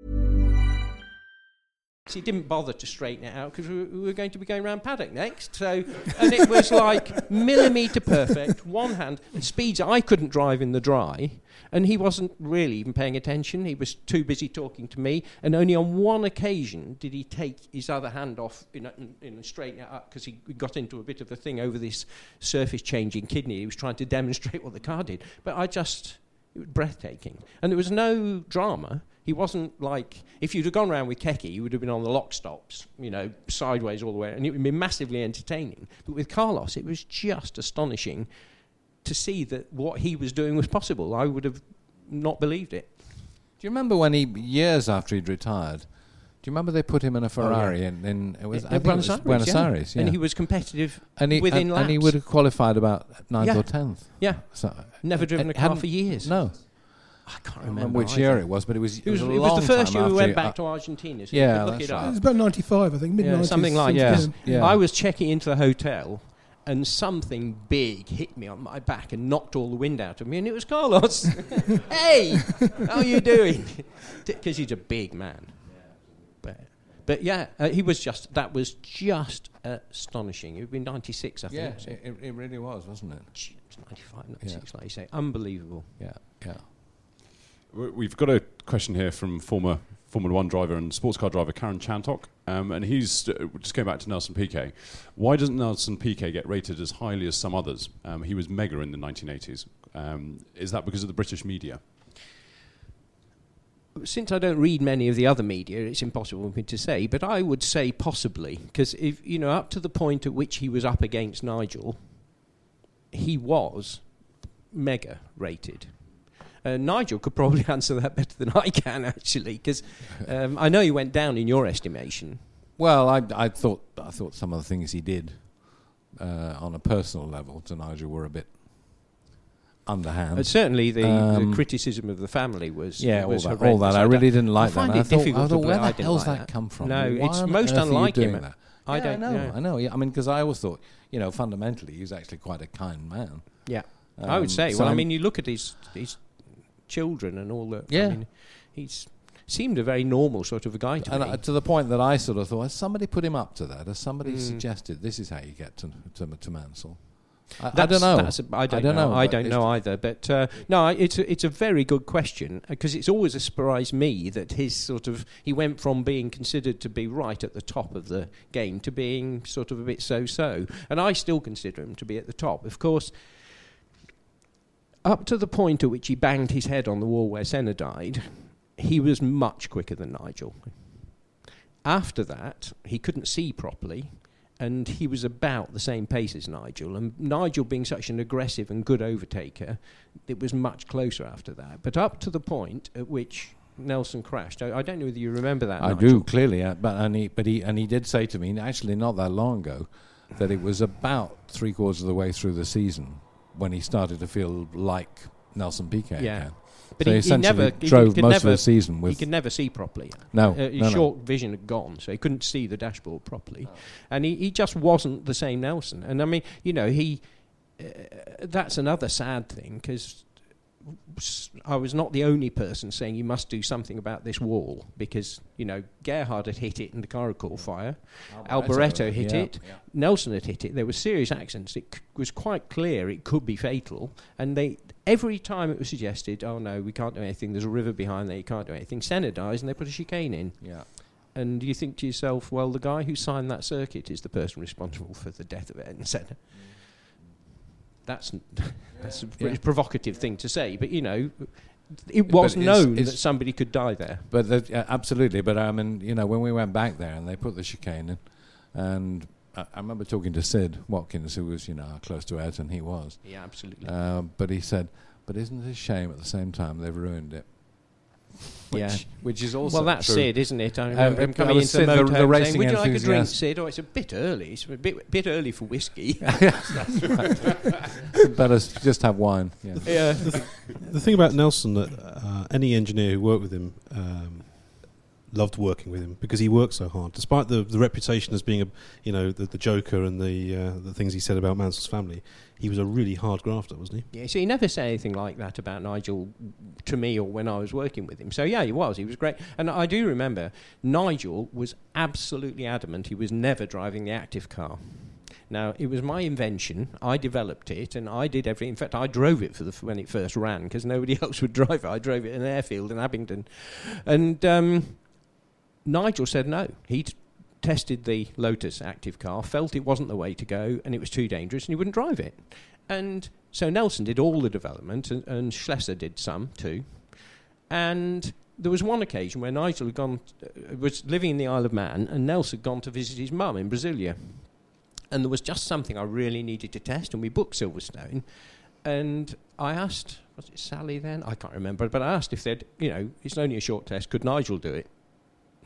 He didn't bother to straighten it out because we, we were going to be going around paddock next. So, and it was like millimetre perfect, one hand, and speeds I couldn't drive in the dry. And he wasn't really even paying attention. He was too busy talking to me. And only on one occasion did he take his other hand off in a, in a straighten it up because he got into a bit of a thing over this surface change in Kidney. He was trying to demonstrate what the car did. But I just, it was breathtaking. And there was no drama. He wasn't like, if you'd have gone around with Keke, he would have been on the lock stops, you know, sideways all the way, and it would have been massively entertaining. But with Carlos, it was just astonishing to see that what he was doing was possible. I would have not believed it. Do you remember when he, years after he'd retired, Do you remember they put him in a Ferrari oh, yeah. in, in it was in I think Buenos it was Aires, Buenos yeah. Aires, yeah. And he was competitive and he, within and, laps. and he would have qualified about ninth yeah. or tenth. Yeah, so never driven a car for years. No, I can't I remember which either. year it was, but it was it, It was, was, a it long was the first time year we after went he- back uh, to Argentina. So yeah, you could look that's it right. up. It was about ninety-five, I think, mid nineties. Yeah, something like Yeah. that. Yeah. I was checking into the hotel, and something big hit me on my back and knocked all the wind out of me, and it was Carlos. Hey, how are you doing? Because he's a big man. But, but yeah, uh, he was just. That was just astonishing. It would be ninety-six, I Yeah, think. So it, it really was, wasn't it? Gee, it was ninety-five, ninety-six, like you say. Unbelievable. Yeah, yeah. We- We've got a question here from former Formula One driver and sports car driver Karen Chantok, um, and he's uh, just going back to Nelson Piquet. Why doesn't Nelson Piquet get rated as highly as some others? Um, he was mega in the nineteen eighties. Um, is that because of the British media? Since I don't read many of the other media, it's impossible for me to say, but I would say possibly, because if you know, up to the point at which he was up against Nigel, he was mega rated. Uh, Nigel could probably answer that better than I can, actually, because um, I know he went down in your estimation. Well, I, I thought I thought some of the things he did uh, on a personal level to Nigel were a bit underhand. But certainly the, Um, the criticism of the family was yeah, was all that, all that. I really didn't like I find that. it I thought, difficult I thought to where believe- I the didn't hell's like that that. come from? No, Why it's on most earth are you unlike doing him. that? I Yeah, don't I know. know. I know. Yeah, I mean, because I always thought, you know, fundamentally, he's actually quite a kind man. Yeah, Um, I would say. so Well, I I'm- mean, you look at his his children and all that. Yeah. I mean, he's seemed a very normal sort of a guy to And me. uh, to the point that I sort of thought, has somebody put him up to that? Has somebody Mm. suggested this is how you get to to, to Mansell? I, I That's- don't know. that's a- I don't, I don't know. know, I but don't it's- know either. But uh, no, I- it's a, it's a very good question because it's always a surprised me that his sort of he went from being considered to be right at the top of the game to being sort of a bit so-so, and I still consider him to be at the top. Of course, up to the point at which he banged his head on the wall where Senna died, he was much quicker than Nigel. After that, he couldn't see properly. And he was about the same pace as Nigel. And Nigel being such an aggressive and good overtaker, it was much closer after that. But up to the point at which Nelson crashed, I, I don't know whether you remember that, I Nigel. do clearly, uh, but and he, but he and he did say to me, actually not that long ago, that it was about three quarters of the way through the season when he started to feel like Nelson Piquet Yeah. again. But so he, he he essentially never he drove could most never, of the season He with could never see properly. no, Uh, his no, no. short vision had gone, so he couldn't see the dashboard properly, and he, he just wasn't the same Nelson. And I mean, you know, he uh, that's another sad thing because I was not the only person saying you must do something about this wall because you know Gerhard had hit it and the car had caught fire, Alboreto hit yeah, it, yeah. Nelson had hit it. There were serious accidents. It c- was quite clear it could be fatal, and they every time it was suggested, oh no, we can't do anything. There's a river behind there. You can't do anything. Senna dies, and they put a chicane in. Yeah. And you think to yourself, well, the guy who signed that circuit is the person responsible for the death of Ayrton Senna. That's that's a pretty Yeah. provocative thing to say, but you know, it was But it's- known it's- that somebody could die there. But the, uh, absolutely, but I mean, you know, when we went back there and they put the chicane in, and I, I remember talking to Sid Watkins, who was, you know, how close to Ayrton he was. Yeah, absolutely. Uh, but he said, "But isn't it a shame at the same time they've ruined it?" Which, Yeah. which is also Well, that's true. Sid, isn't it? I remember Uh, him I coming was into the Sid, the- motorhome the racing saying, would you like a drink, enthusiast. Sid? Oh, it's a bit early. It's a bit bit early for whiskey. Better s- just have wine. Yeah. Yeah. The thing about Nelson, that uh, any engineer who worked with him um, loved working with him because he worked so hard, despite the, the reputation as being a, you know, the, the joker and the uh, the things he said about Mansell's family. He was a really hard grafter, wasn't he? Yeah, so he never said anything like that about Nigel to me or when I was working with him. So, yeah, he was. He was great. And I do remember Nigel was absolutely adamant he was never driving the active car. Now, it was my invention. I developed it, and I did everything. In fact, I drove it for the f- when it first ran because nobody else would drive it. I drove it in an airfield in Abingdon. And um, Nigel said no. He'd tested the Lotus active car, felt it wasn't the way to go, and it was too dangerous, and he wouldn't drive it. And so Nelson did all the development, and, and Schlesser did some too. And there was one occasion where Nigel had gone, uh, was living in the Isle of Man, and Nelson had gone to visit his mum in Brasilia. And there was just something I really needed to test, and we booked Silverstone. And I asked, was it Sally then? I can't remember, but I asked if they'd, you know, it's only a short test, could Nigel do it? Nope.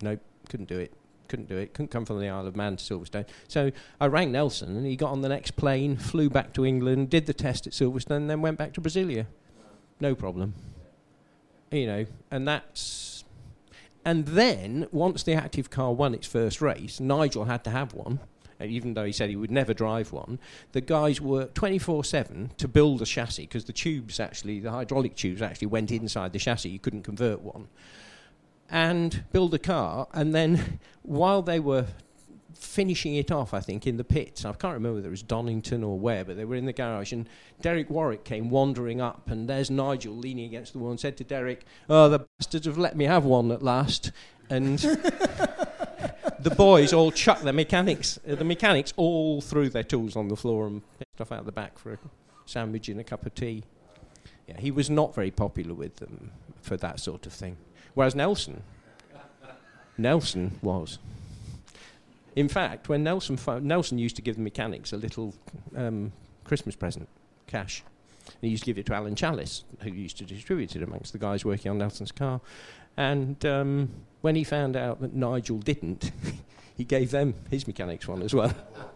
couldn't do it. Couldn't do it. Couldn't come from the Isle of Man to Silverstone. So I rang Nelson, and he got on the next plane, flew back to England, did the test at Silverstone, and then went back to Brasilia. No problem. You know, and that's... And then, once the active car won its first race, Nigel had to have one, even though he said he would never drive one. The guys worked twenty-four seven to build a chassis, because the tubes actually, the hydraulic tubes actually went inside the chassis. You couldn't convert one. And build a car, and then while they were finishing it off, I think, in the pits, I can't remember whether it was Donington or where, but they were in the garage, and Derek Warwick came wandering up, and there's Nigel leaning against the wall and said to Derek, "Oh, the bastards have let me have one at last." And the boys all chucked their mechanics, uh, the mechanics all threw their tools on the floor and picked stuff out the back for a sandwich and a cup of tea. Yeah, he was not very popular with them for that sort of thing. Whereas Nelson, Nelson was. In fact, when Nelson fo- Nelson used to give the mechanics a little um, Christmas present, cash. He used to give it to Alan Chalice, who used to distribute it amongst the guys working on Nelson's car. And um, when he found out that Nigel didn't, he gave them his mechanics one as well.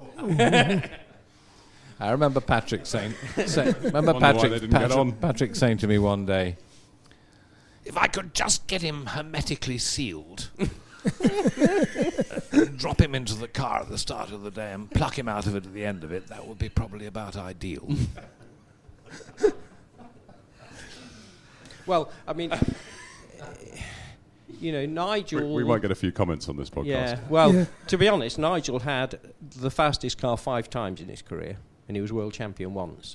I remember Patrick saying, say, remember Patrick, Patrick, Patrick saying to me one day, "If I could just get him hermetically sealed, drop him into the car at the start of the day and pluck him out of it at the end of it, that would be probably about ideal." Well, I mean, you know, Nigel... We, we might get a few comments on this podcast. Yeah, well, Yeah. to be honest, Nigel had the fastest car five times in his career, and he was world champion once.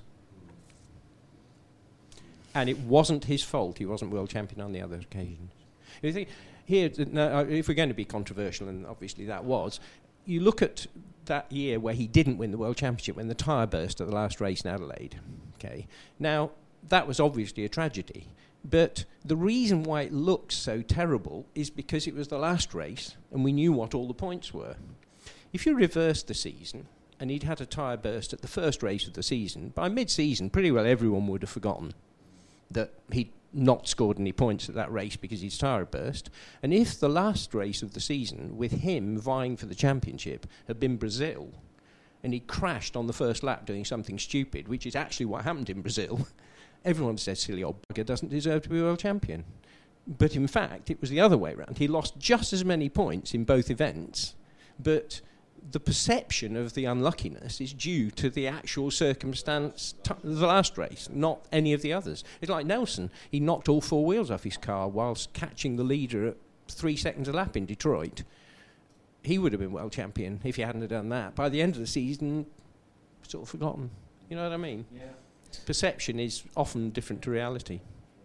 And it wasn't his fault he wasn't world champion on the other occasions. You think, here, now, if we're going to be controversial, and obviously that was, you look at that year where he didn't win the world championship, when the tyre burst at the last race in Adelaide. Okay, now, that was obviously a tragedy. But the reason why it looks so terrible is because it was the last race and we knew what all the points were. If you reverse the season and he'd had a tyre burst at the first race of the season, by mid-season pretty well everyone would have forgotten that he'd not scored any points at that race because his tyre burst. And if the last race of the season, with him vying for the championship, had been Brazil, and he crashed on the first lap doing something stupid, which is actually what happened in Brazil, everyone says silly old bugger doesn't deserve to be world champion. But in fact, it was the other way around. He lost just as many points in both events, but the perception of the unluckiness is due to the actual circumstance t- of the last race, not any of the others. It's like Nelson. He knocked all four wheels off his car whilst catching the leader at three seconds a lap in Detroit. He would have been world champion if he hadn't have done that. By the end of the season, sort of forgotten. You know what I mean? Yeah. Perception is often different to reality.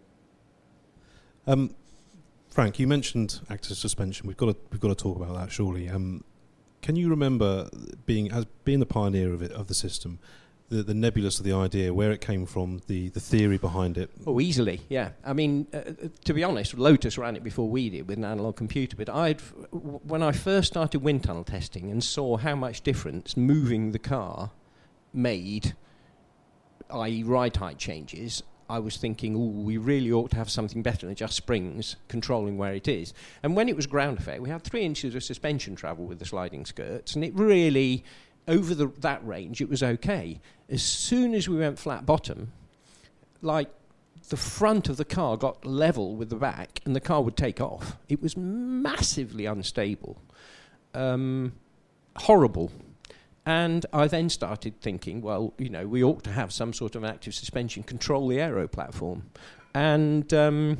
Um, Frank, you mentioned active suspension. We've got to we've got to talk about that, surely. Um, can you remember being as being the pioneer of it of the system, the the nebulous of the idea, where it came from, the, the theory behind it? Oh, easily, yeah. I mean, uh, to be honest, Lotus ran it before we did with an analogue computer. But I'd w- when I first started wind tunnel testing and saw how much difference moving the car made, that is ride height changes, I was thinking, oh, we really ought to have something better than just springs controlling where it is. And when it was ground effect, we had three inches of suspension travel with the sliding skirts, and it really, over the, that range, it was okay. As soon as we went flat bottom, like the front of the car got level with the back, and the car would take off. It was massively unstable. Um, horrible. And I then started thinking, well, you know, we ought to have some sort of active suspension control the aero platform. And um,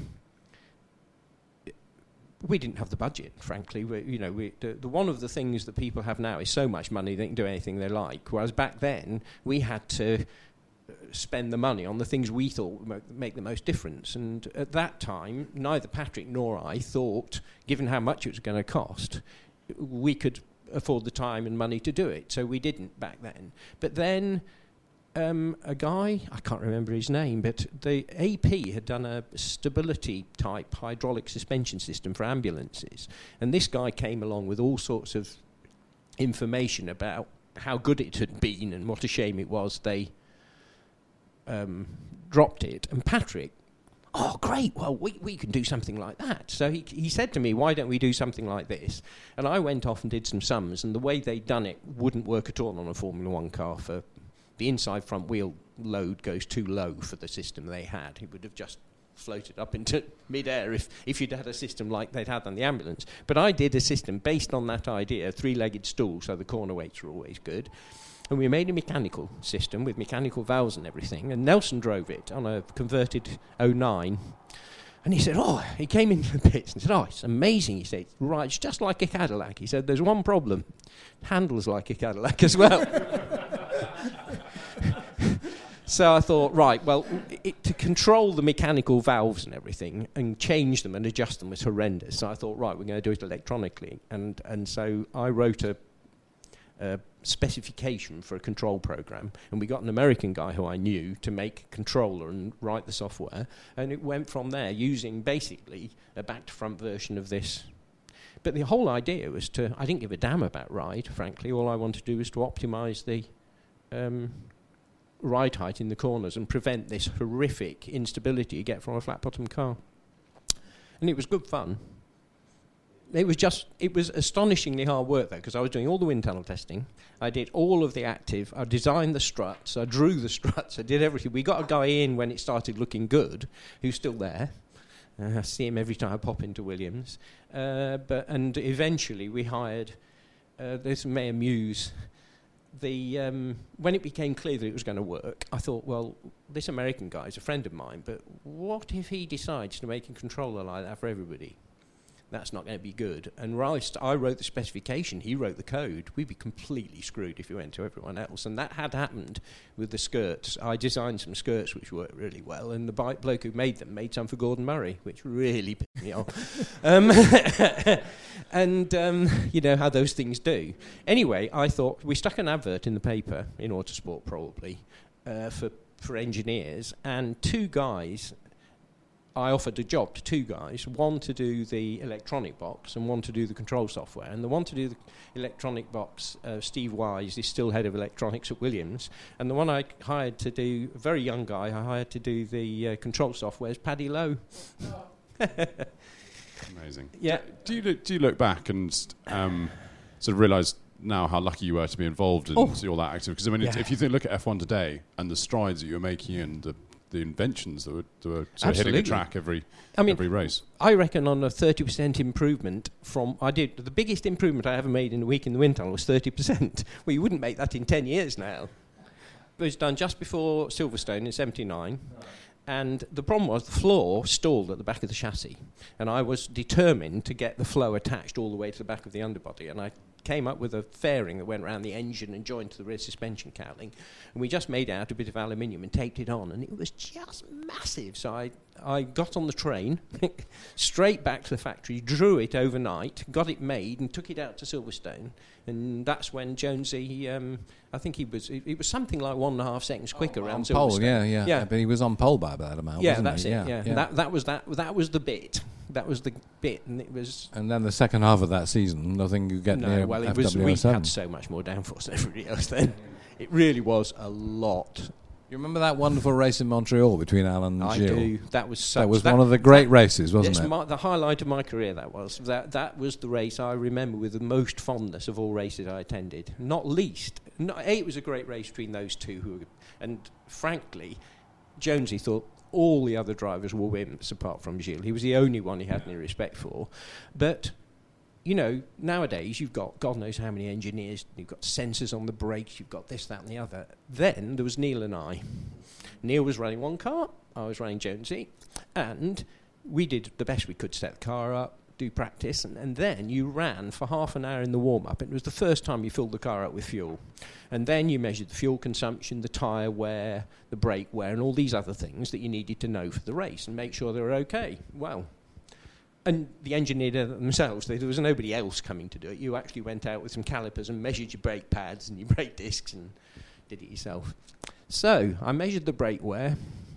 we didn't have the budget, frankly. We, you know, we, the, the one of the things that people have now is so much money they can do anything they like, whereas back then we had to spend the money on the things we thought would make the most difference. And at that time, neither Patrick nor I thought, given how much it was going to cost, we could afford the time and money to do it, so we didn't back then. But then um, a guy, I can't remember his name, but the A P had done a stability type hydraulic suspension system for ambulances, and this guy came along with all sorts of information about how good it had been and what a shame it was they um, dropped it. And Patrick, oh, great, well, we, we can do something like that. So he, he said to me, why don't we do something like this? And I went off and did some sums, and the way they'd done it wouldn't work at all on a Formula One car. For the inside front wheel load goes too low for the system they had. It would have just floated up into mid-air if, if you'd had a system like they'd had on the ambulance. But I did a system based on that idea, a three-legged stool, so the corner weights are always good. And we made a mechanical system with mechanical valves and everything, and Nelson drove it on a converted oh nine. And he said, oh, he came into the pits and said, oh, it's amazing. He said, right, it's just like a Cadillac. He said, there's one problem. It handles like a Cadillac as well. So I thought, right, well, it, to control the mechanical valves and everything and change them and adjust them was horrendous. So I thought, right, we're going to do it electronically. And and so I wrote a, a specification for a control program, and we got an American guy who I knew to make a controller and write the software, and it went from there using basically a back-to-front version of this. But the whole idea was to, I didn't give a damn about ride, frankly. All I wanted to do was to optimize the um, ride height in the corners and prevent this horrific instability you get from a flat-bottom car. And it was good fun. It was just, it was astonishingly hard work, though, because I was doing all the wind tunnel testing. I did all of the active. I designed the struts. I drew the struts. I did everything. We got a guy in when it started looking good, who's still there. Uh, I see him every time I pop into Williams. Uh, but and eventually we hired, uh, this may amuse, the um, when it became clear that it was going to work, I thought, well, this American guy is a friend of mine, but what if he decides to make a controller like that for everybody? That's not going to be good. And whilst I wrote the specification, he wrote the code, we'd be completely screwed if he went to everyone else. And that had happened with the skirts. I designed some skirts which worked really well, and the bike bloke who made them made some for Gordon Murray, which really pissed me off. Um, and um, you know how those things do. Anyway, I thought, we stuck an advert in the paper, in Autosport probably, uh, for, for engineers, and two guys... I offered a job to two guys, one to do the electronic box and one to do the control software. And the one to do the electronic box, uh, Steve Wise, is still head of electronics at Williams. And the one I hired to do, a very young guy, I hired to do the uh, control software is Paddy Lowe. Amazing. Yeah. Do you look, do you look back and um, sort of realise now how lucky you were to be involved in oh. all that active? Because I mean, yeah. if you think, look at F one today and the strides that you're making and the the inventions that were, that were sort of hitting the track every I mean, every race. I reckon on a thirty percent improvement from, I did, the biggest improvement I ever made in a week in the wind tunnel was thirty percent. Well, you wouldn't make that in ten years now. It was done just before Silverstone in seventy-nine. And the problem was the floor stalled at the back of the chassis. And I was determined to get the flow attached all the way to the back of the underbody. And I came up with a fairing that went around the engine and joined to the rear suspension cowling. And we just made it out a bit of aluminium and taped it on. And it was just massive. So I, I got on the train, straight back to the factory, drew it overnight, got it made and took it out to Silverstone. And that's when Jonesy, um, I think he was, it, it was something like one and a half seconds quicker oh, around on Silverstone. Pole, yeah, yeah, yeah. But he was on pole by that amount, yeah, wasn't that's he? it, Yeah, yeah. yeah. That, that was that. That was the bit. That was the bit, and it was... And then the second half of that season, nothing you get no, near well, it F W was, oh we seven. had so much more downforce than everybody else then. It really was a lot. You remember that wonderful race in Montreal between Alan and I Gilles? do. That was such... That was that, one of the great that, races, wasn't it's it? My, the highlight of my career, that was. That that was the race I remember with the most fondness of all races I attended. Not least... Not, A, it was a great race between those two, who, and frankly, Jonesy thought all the other drivers were wimps apart from Gilles. He was the only one he had any respect for. But... You know, nowadays you've got God knows how many engineers, you've got sensors on the brakes, you've got this, that and the other. Then there was Neil and I. Neil was running one car, I was running Jonesy, and we did the best we could to set the car up, do practice, and, and then you ran for half an hour in the warm-up, and it was the first time you filled the car up with fuel. And then you measured the fuel consumption, the tyre wear, the brake wear, and all these other things that you needed to know for the race and make sure they were okay. Well... And the engineer did it themselves. There was nobody else coming to do it. You actually went out with some calipers and measured your brake pads and your brake discs and did it yourself. So I measured the brake wear.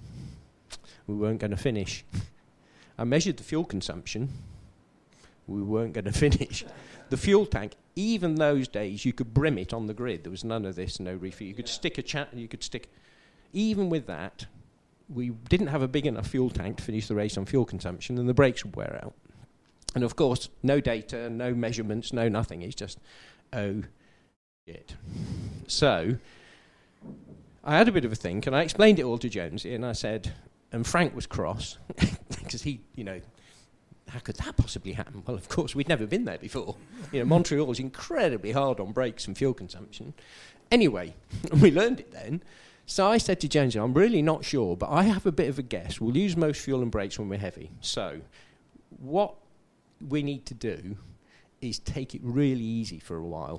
We weren't going to finish. I measured the fuel consumption. We weren't going to finish. The fuel tank, even those days, you could brim it on the grid. There was none of this, no refill. You could stick a chat. You could stick. Even with that, we didn't have a big enough fuel tank to finish the race on fuel consumption, and the brakes would wear out. And of course, no data, no measurements, no nothing. It's just, oh, shit. So I had a bit of a think, and I explained it all to Jonesy, and I said, and Frank was cross, because he, you know, how could that possibly happen? Well, of course, we'd never been there before. You know, Montreal is incredibly hard on brakes and fuel consumption. Anyway, we learned it then. So I said to Jonesy, I'm really not sure, but I have a bit of a guess. We'll use most fuel and brakes when we're heavy. So what we need to do is take it really easy for a while.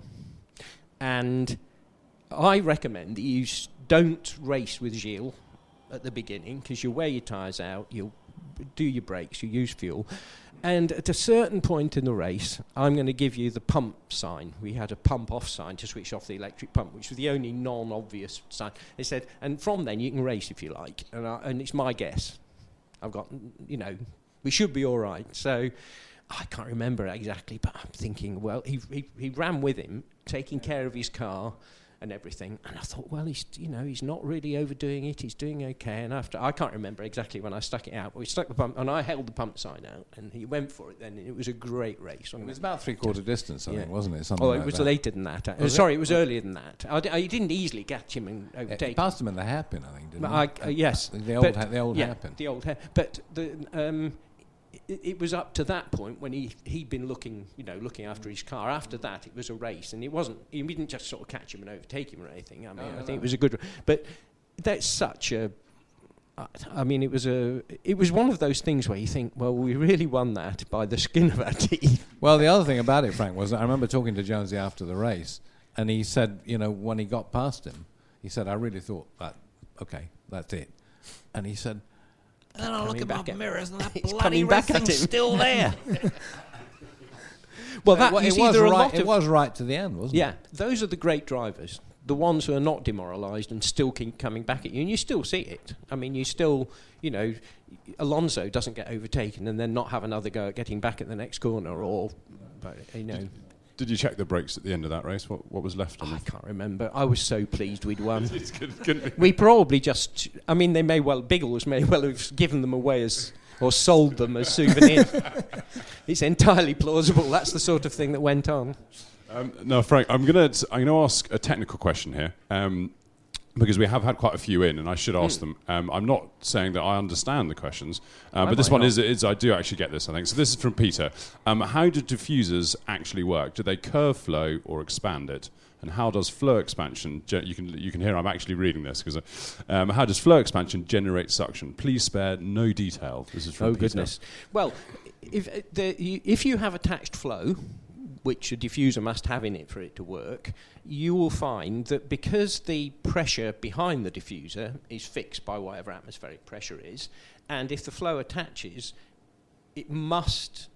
And I recommend that you s- don't race with Gilles at the beginning, because you'll wear your tyres out, you'll do your brakes, you use fuel. And at a certain point in the race, I'm going to give you the pump sign. We had a pump off sign to switch off the electric pump, which was the only non-obvious sign. They said, and from then you can race if you like. And, I, and it's my guess. I've got, you know, we should be all right. So I can't remember exactly, but I'm thinking, well, he he, he ran with him, taking care of his car and everything, and I thought, well, he's, you know, he's not really overdoing it, he's doing okay. And after, I can't remember exactly when I stuck it out, but we stuck the pump, and I held the pump sign out, and he went for it then, and it was a great race. It was about three-quarter distance, I yeah. think, wasn't it? Something Oh, it like was that. later than that. Uh, Was sorry, it? it was earlier than that. I, d- I didn't easily catch him and overtake It passed him in the hairpin, I think, didn't But it? I, uh, yes. The old, But- ha- the old yeah, hairpin. the old hair. But the, um, it, it was up to that point when he he'd been looking, you know, looking after his car. After that, it was a race, and it wasn't. He didn't just sort of catch him and overtake him or anything. I mean, No, I no, think no. it was a good. r- But that's such a. I- I mean, it was a. It was one of those things where you think, well, we really won that by the skin of our teeth. Well, the other thing about it, Frank, was that I remember talking to Jonesy after the race, and he said, you know, when he got past him, he said, I really thought that, okay, that's it. And he said, and then I look Coming at my back at- mirrors and that It's bloody coming red back at thing's him. still there. Well, that Well, you it see, was there are a right. lot It of was right to the end, wasn't yeah, it? those are the great drivers, the ones who are not demoralised and still keep coming back at you, and you still see it. I mean, you still, you know, Alonso doesn't get overtaken and then not have another go at getting back at the next corner, or, but, you know, Did you check the brakes at the end of that race? What what was left on I them? can't remember. I was so pleased we'd won. It's good- couldn't be- We probably just, I mean, they may well, Biggles may well have given them away as, or sold them as souvenirs. It's entirely plausible. That's the sort of thing that went on. Um, no, Frank, I'm gonna t- I'm gonna ask a technical question here, um, because we have had quite a few in, and I should ask them. Um, I'm not saying that I understand the questions, uh, I but this might one not. is, is I do actually get this. I think so. This is from Peter. Um, how do diffusers actually work? Do they curve flow or expand it? And how does flow expansion? Ge- you can you can hear I'm actually reading this because um, how does flow expansion generate suction? Please spare no detail. This is from Oh, Peter. goodness. Well, if, uh, the, you, if you have attached flow, which a diffuser must have in it for it to work, you will find that because the pressure behind the diffuser is fixed by whatever atmospheric pressure is, and if the flow attaches, it must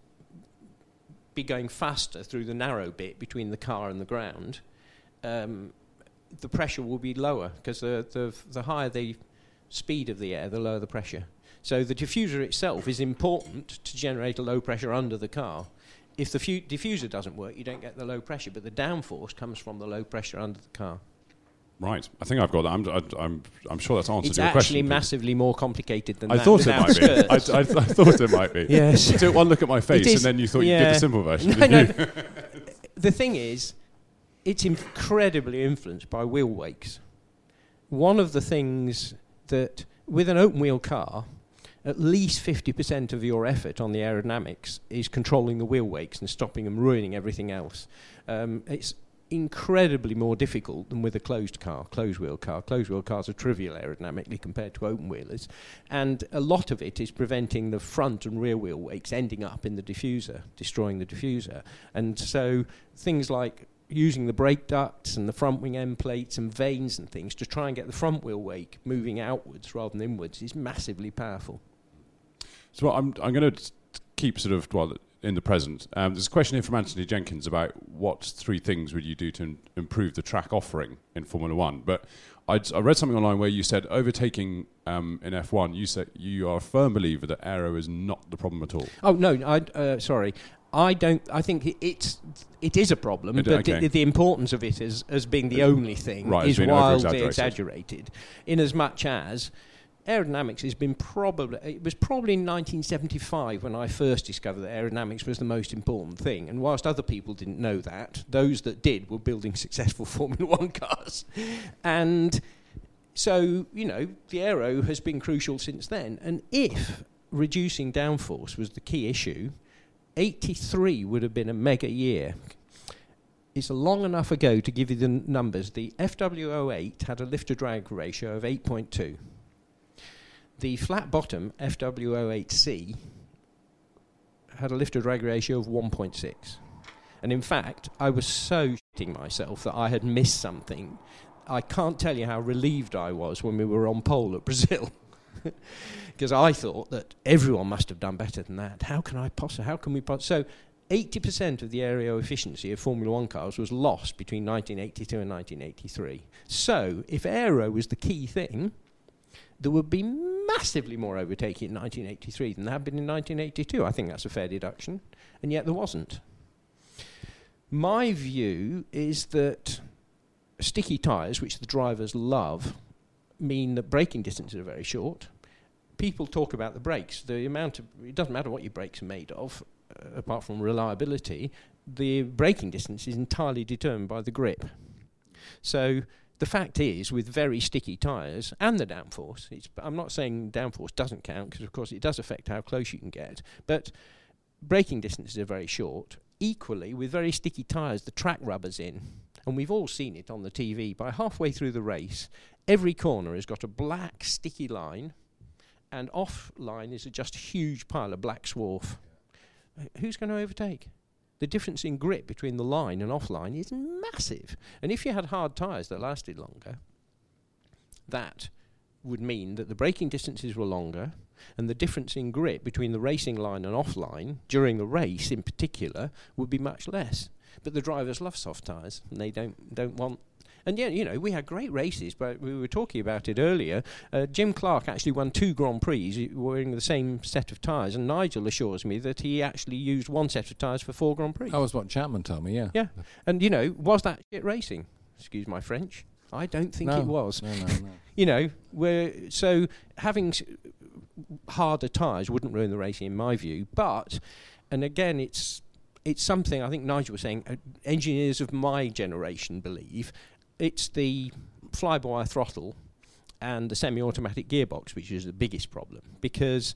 be going faster through the narrow bit between the car and the ground, um, the pressure will be lower, because the, the, the higher the speed of the air, the lower the pressure. So the diffuser itself is important to generate a low pressure under the car. If the fu- diffuser doesn't work, you don't get the low pressure, but the downforce comes from the low pressure under the car. Right. I think I've got that. I'm I, I'm I'm sure that's answered It's your actually question. Peter. massively more complicated than I that. thought it without might be. I, skirts. I, I thought it might be. Yes. You took one look at my face, It and is- then you thought you'd yeah. get the simple version. No, didn't no. you? The thing is, it's incredibly influenced by wheel wakes. One of the things that, with an open wheel car, at least fifty percent of your effort on the aerodynamics is controlling the wheel wakes and stopping them ruining everything else. Um, it's incredibly more difficult than with a closed car, closed wheel car. Closed wheel cars are trivial aerodynamically compared to open wheelers, and a lot of it is preventing the front and rear wheel wakes ending up in the diffuser, destroying the diffuser. And so things like using the brake ducts and the front wing end plates and vanes and things to try and get the front wheel wake moving outwards rather than inwards is massively powerful. So well, I'm I'm going to keep sort of well in the present. Um, there's a question here from Anthony Jenkins about what three things would you do to im- improve the track offering in Formula One. But I'd, I read something online where you said overtaking um, in F one. You said you are a firm believer that aero is not the problem at all. Oh no, I uh, sorry. I don't. I think it, it's it is a problem, It- but okay. the, the importance of it as as being the only thing Right, as is being wildly over-exaggerated. exaggerated. In as much as aerodynamics has been probably, it was probably in nineteen seventy-five when I first discovered that aerodynamics was the most important thing. And whilst other people didn't know that, those that did were building successful Formula One cars. And so, you know, the aero has been crucial since then. And if reducing downforce was the key issue, eighty-three would have been a mega year. It's long enough ago to give you the n- numbers. The F W oh eight had a lift-to-drag ratio of eight point two. The flat-bottom F W oh eight C had a lift-to-drag ratio of one point six. And in fact, I was so shitting myself that I had missed something. I can't tell you how relieved I was when we were on pole at Brazil. Because I thought that everyone must have done better than that. How can I possibly, how can we possibly... So eighty percent of the aero efficiency of Formula One cars was lost between nineteen eighty-two and nineteen eighty-three. So if aero was the key thing, there would be massively more overtaking in nineteen eighty-three than there had been in nineteen eighty-two. I think that's a fair deduction. And yet there wasn't. My view is that sticky tyres, which the drivers love, mean that braking distances are very short. People talk about the brakes. The amount of, it doesn't matter what your brakes are made of, uh, apart from reliability, the braking distance is entirely determined by the grip. So the fact is, with very sticky tyres and the downforce, it's, I'm not saying downforce doesn't count, because of course it does affect how close you can get, but braking distances are very short. Equally, with very sticky tyres, the track rubber's in. And we've all seen it on the T V. By halfway through the race, every corner has got a black sticky line, and off line is a just huge pile of black swarf. Uh, who's going to overtake? The difference in grip between the line and off line is massive. And if you had hard tyres that lasted longer, that would mean that the braking distances were longer, and the difference in grip between the racing line and off line, during the race in particular, would be much less. But the drivers love soft tyres, and they don't don't want... And yeah, you know, we had great races, but we were talking about it earlier. Uh, Jim Clark actually won two Grand Prix wearing the same set of tyres, and Nigel assures me that he actually used one set of tyres for four Grand Prix. That was what Chapman told me, yeah. Yeah, and you know, was that shit racing? Excuse my French. I don't think no. it was. No, no, no. You know, we're, so having s- harder tyres wouldn't ruin the racing in my view, but, and again, it's it's something I think Nigel was saying, uh, engineers of my generation believe, it's the fly-by-wire throttle and the semi-automatic gearbox which is the biggest problem, because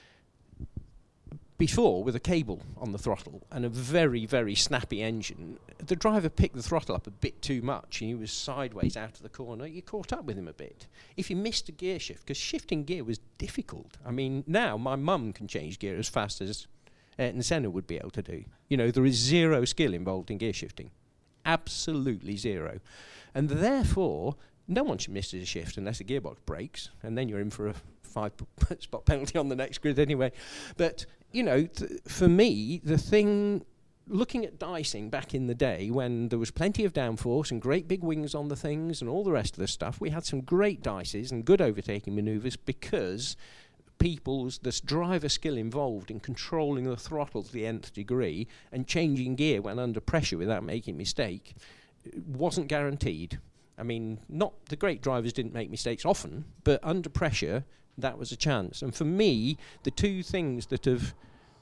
before, with a cable on the throttle and a very, very snappy engine, the driver picked the throttle up a bit too much and he was sideways out of the corner. You caught up with him a bit. If you missed a gear shift, because shifting gear was difficult. I mean, now my mum can change gear as fast as Ayrton Senna would be able to do. You know, there is zero skill involved in gear shifting. Absolutely zero. And therefore, no one should miss a shift unless the gearbox breaks, and then you're in for a five-spot penalty on the next grid anyway. But, you know, th- for me, the thing, looking at dicing back in the day when there was plenty of downforce and great big wings on the things and all the rest of the stuff, we had some great dices and good overtaking manoeuvres because people's, this driver skill involved in controlling the throttle to the nth degree and changing gear when under pressure without making a mistake wasn't guaranteed. I mean, not the great drivers didn't make mistakes often, but under pressure, that was a chance. And for me, the two things that have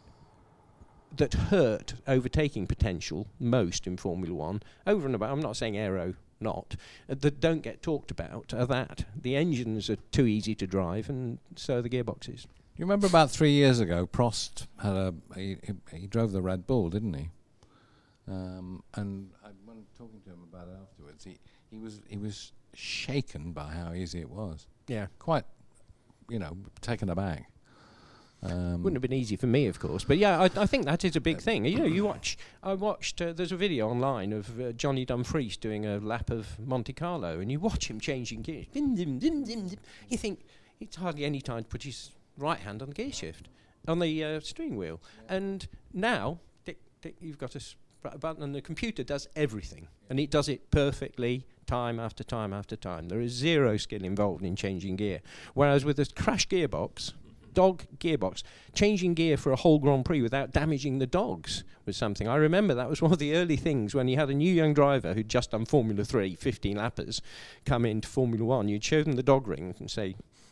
that hurt overtaking potential most in Formula One, over and about, I'm not saying aero not, uh, that don't get talked about are that the engines are too easy to drive, and so are the gearboxes. You remember about three years ago, Prost had a he, he, he drove the Red Bull, didn't he? Um, and I, when talking to him about it afterwards, he, he was he was shaken by how easy it was. Yeah, quite, you know, taken aback. Um, Wouldn't have been easy for me, of course, but yeah, I, I think that is a big thing. You know, you watch. I watched. Uh, there's a video online of uh, Johnny Dumfries doing a lap of Monte Carlo, and you watch him changing gears. Dim, dim, dim, dim, dim. You think it's hardly any time to put his right hand on the gear shift, on the uh, steering wheel. Yeah. And now, tick, tick, you've got a sp- button, and the computer does everything, yeah. And it does it perfectly, time after time after time. There is zero skill involved in changing gear. Whereas with a crash gearbox. Dog gearbox, changing gear for a whole Grand Prix without damaging the dogs was something. I remember that was one of the early things when you had a new young driver who'd just done Formula three, fifteen lappers, come into Formula One. You'd show them the dog ring and say,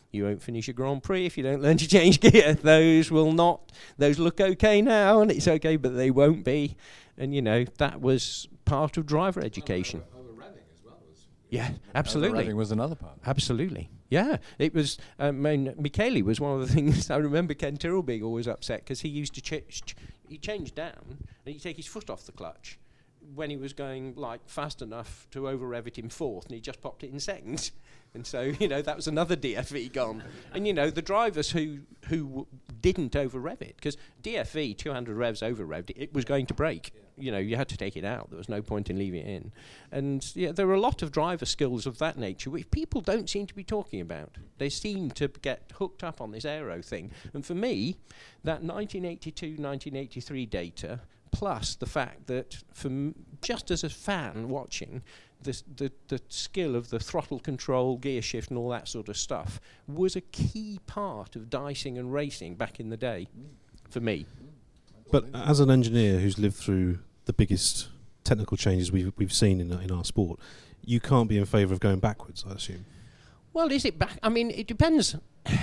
You won't finish a Grand Prix if you don't learn to change gear. Those will not, those look okay now, and it's okay, but they won't be. And, you know, that was part of driver education. Over revving as well. Was yeah, absolutely. Revving was another part. Absolutely. Yeah, it was, um, I mean, Michele was one of the things, I remember Ken Tyrrell being always upset because he used to, ch- ch- he changed down and he'd take his foot off the clutch when he was going like fast enough to over rev it in fourth, and he just popped it in second. And so, you know, that was another D F V gone. And, you know, the drivers who who w- didn't over rev it, because D F V, two hundred revs over revved, it, it was going to break. Yeah. You know, you had to take it out. There was no point in leaving it in. And, yeah, there are a lot of driver skills of that nature which people don't seem to be talking about. They seem to get hooked up on this aero thing. And for me, that nineteen eighty-two nineteen eighty-three data, plus the fact that, for m- just as a fan watching, the, the the skill of the throttle control, gear shift and all that sort of stuff was a key part of dicing and racing back in the day, for me. But as an engineer who's lived through the biggest technical changes we've, we've seen in, in our sport, you can't be in favour of going backwards, I assume. Well, is it back? I mean, it depends.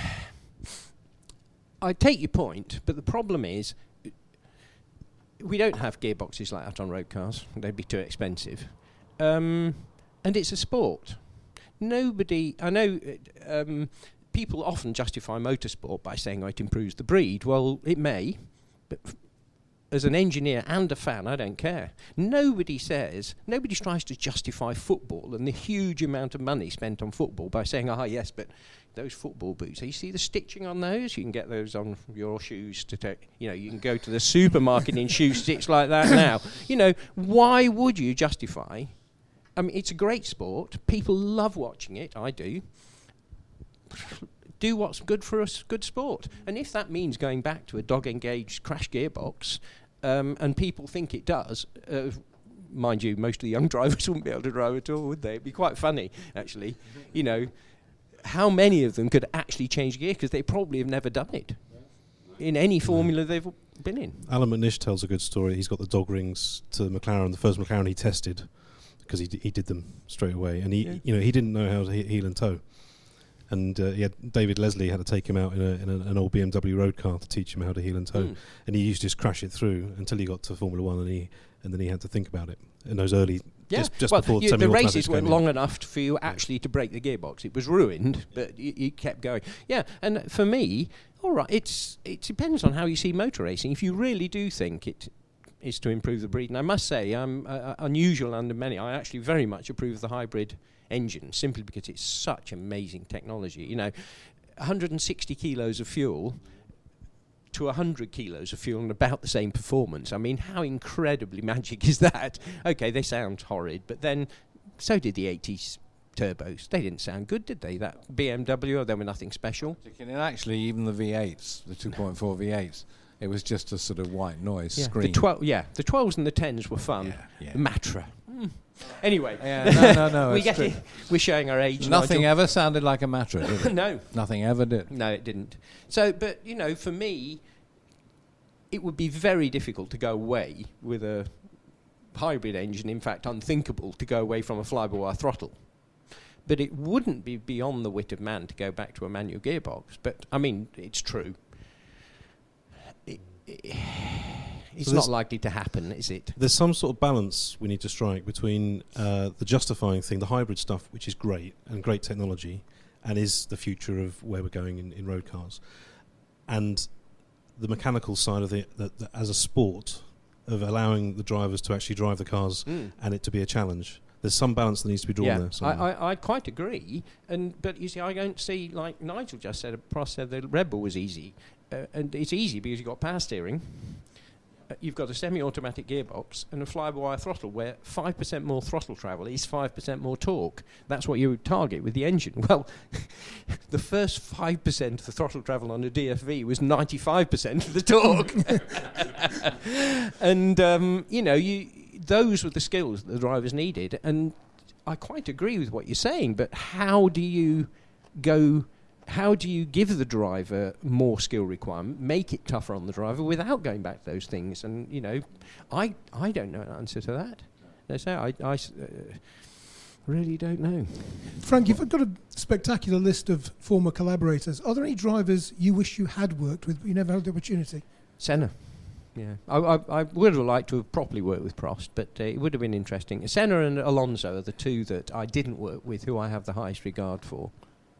I take your point, but the problem is we don't have gearboxes like that on road cars. They'd be too expensive. Um, and it's a sport. Nobody, I know uh, um, people often justify motorsport by saying, oh, it improves the breed. Well, it may, but f- as an engineer and a fan, I don't care. Nobody says, nobody tries to justify football and the huge amount of money spent on football by saying, ah, yes, but those football boots, you see the stitching on those? You can get those on your shoes to take, you know, you can go to the supermarket in shoe stitch like that now. You know, why would you justify? I mean, it's a great sport. People love watching it. I do. Do what's good for us, good sport. And if that means going back to a dog-engaged crash gearbox, um, and people think it does, uh, mind you, most of the young drivers wouldn't be able to drive at all, would they? It'd be quite funny, actually. You know, how many of them could actually change gear? Because they probably have never done it in any formula they've been in. Alan McNish tells a good story. He's got the dog rings to the McLaren, the first McLaren he tested, because he d- he did them straight away, and he yeah. you know he didn't know how to he- heel and toe, and uh, he had David Leslie had to take him out in, a, in a, an old B M W road car to teach him how to heel and toe, mm. and he used to just crash it through until he got to Formula One, and he and then he had to think about it in those early yeah. just, just well, before you, the races weren't in. long enough for you actually yeah. to break the gearbox. It was ruined, but you, you kept going. Yeah, and for me, all right, it's it depends on how you see motor racing. If you really do think it is to improve the breed. And I must say, I'm uh, unusual under many. I actually very much approve of the hybrid engine, simply because it's such amazing technology. You know, one hundred sixty kilos of fuel to one hundred kilos of fuel and about the same performance. I mean, how incredibly magic is that? Okay, they sound horrid, but then so did the eighties turbos. They didn't sound good, did they? That B M W, they were nothing special. And actually, even the V eights, the two point four V eights, it was just a sort of white noise yeah. screen. The twelve, yeah, the twelves and the tens were fun. Yeah, yeah. The Matra. Mm. Anyway, yeah, no, no, no. we get it. We're showing our age. Nothing Nigel. ever sounded like a Matra, did it? No, nothing ever did. No, it didn't. So, but you know, for me, it would be very difficult to go away with a hybrid engine. In fact, unthinkable to go away from a fly-by-wire throttle. But it wouldn't be beyond the wit of man to go back to a manual gearbox. But I mean, it's true. It, it, it's so not likely to happen, is it? There's some sort of balance we need to strike between uh, the justifying thing, the hybrid stuff, which is great and great technology, and is the future of where we're going in, in road cars, and the mechanical side of it, that, that as a sport, of allowing the drivers to actually drive the cars mm. and it to be a challenge. There's some balance that needs to be drawn yeah, there. I, I, I quite agree. And but you see, I don't see, like Nigel just said, Prost said the Red Bull was easy. Uh, and it's easy because you've got power steering, uh, you've got a semi-automatic gearbox, and a fly-by-wire throttle where five percent more throttle travel is five percent more torque. That's what you would target with the engine. Well, the first five percent of the throttle travel on a D F V was ninety-five percent of the torque. And, um, you know, you... those were the skills that the drivers needed, and I quite agree with what you're saying, but how do you go, how do you give the driver more skill requirement, make it tougher on the driver without going back to those things? And, you know, I I don't know an answer to that. They say I, I, uh, really don't know. Frank, you've got a spectacular list of former collaborators. Are there any drivers you wish you had worked with, but you never had the opportunity? Senna. Yeah, I, I, I would have liked to have properly worked with Prost, but uh, it would have been interesting. Senna and Alonso are the two that I didn't work with, who I have the highest regard for.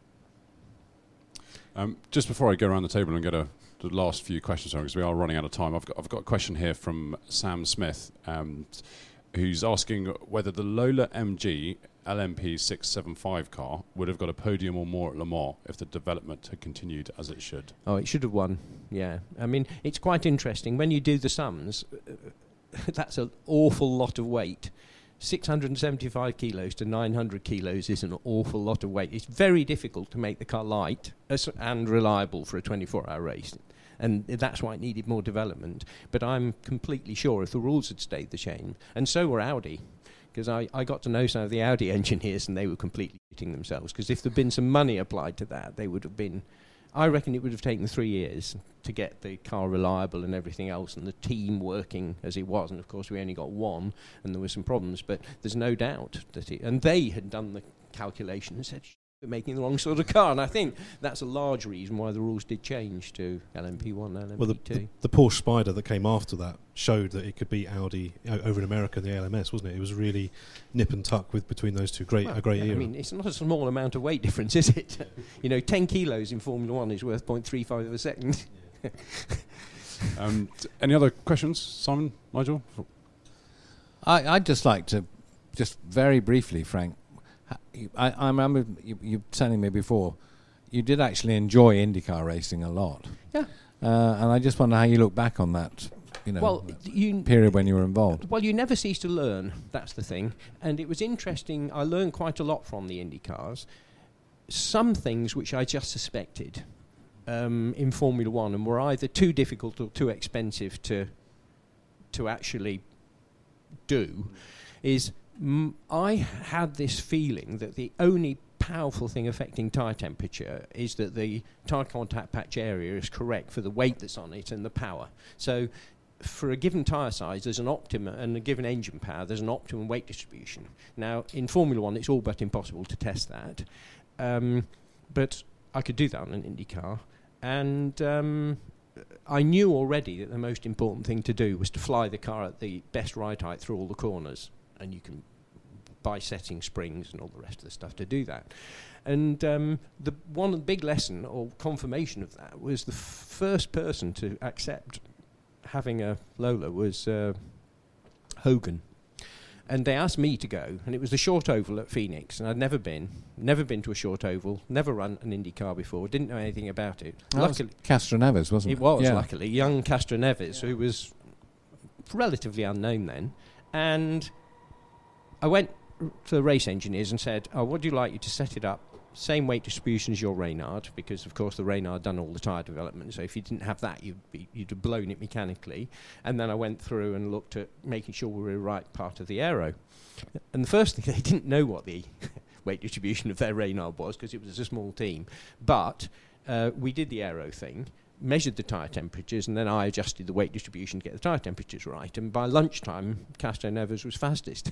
Um, just before I go around the table and get a, the last few questions, because we are running out of time, I've got, I've got a question here from Sam Smith, um, who's asking whether the Lola M G L M P six seventy-five car would have got a podium or more at Le Mans if the development had continued as it should. Oh, it should have won, yeah. I mean, it's quite interesting. When you do the sums, uh, that's an awful lot of weight. six hundred seventy-five kilos to nine hundred kilos is an awful lot of weight. It's very difficult to make the car light and reliable for a twenty-four hour race. And that's why it needed more development. But I'm completely sure if the rules had stayed the same, and so were Audi, because I, I got to know some of the Audi engineers and they were completely shitting themselves, because if there'd been some money applied to that, they would have been... I reckon it would have taken three years to get the car reliable and everything else, and the team working as it was. And of course, we only got one, and there were some problems. But there's no doubt that it... And they had done the calculation and said, we're making the wrong sort of car. And I think that's a large reason why the rules did change to L M P one and L M P two. Well, the, the, the Porsche Spider that came after that showed that it could beat Audi o- over in America in the A L M S, wasn't it? It was really nip and tuck with between those two. Great, well, a great yeah, era. I mean, it's not a small amount of weight difference, is it? You know, ten kilos in Formula One is worth zero point three five of a second. um, t- any other questions, Simon, Nigel? I, I'd just like to, just very briefly, Frank, I, I remember you, you telling me before, you did actually enjoy IndyCar racing a lot. Yeah. Uh, and I just wonder how you look back on that, you know, well, you period when you were involved. Well, you never cease to learn. That's the thing. And it was interesting. I learned quite a lot from the IndyCars. Some things which I just suspected um, in Formula One and were either too difficult or too expensive to to actually do is... Mm, I had this feeling that the only powerful thing affecting tyre temperature is that the tyre contact patch area is correct for the weight that's on it and the power. So for a given tyre size, there's an optimum, and a given engine power, there's an optimum weight distribution. Now, in Formula One, it's all but impossible to test that. Um, but I could do that on an IndyCar. And um, I knew already that the most important thing to do was to fly the car at the best ride height through all the corners. And you can buy setting springs and all the rest of the stuff to do that. And um, the one big lesson or confirmation of that was the f- first person to accept having a Lola was uh, Hogan. And they asked me to go, and it was the short oval at Phoenix, and I'd never been, never been to a short oval, never run an IndyCar before, didn't know anything about it. Well, luckily, Castroneves, wasn't it? It was, yeah. luckily. Young Castroneves, yeah. Who was relatively unknown then. And I went to the race engineers and said, oh, would you like you to set it up same weight distribution as your Reynard, because of course the Reynard done all the tyre development, so if you didn't have that you'd be, you'd have blown it mechanically. And then I went through and looked at making sure we were the right part of the aero. And the first thing, they didn't know what the weight distribution of their Reynard was because it was a small team, but uh, we did the aero thing, measured the tyre temperatures, and then I adjusted the weight distribution to get the tyre temperatures right, and by lunchtime Castroneves was fastest.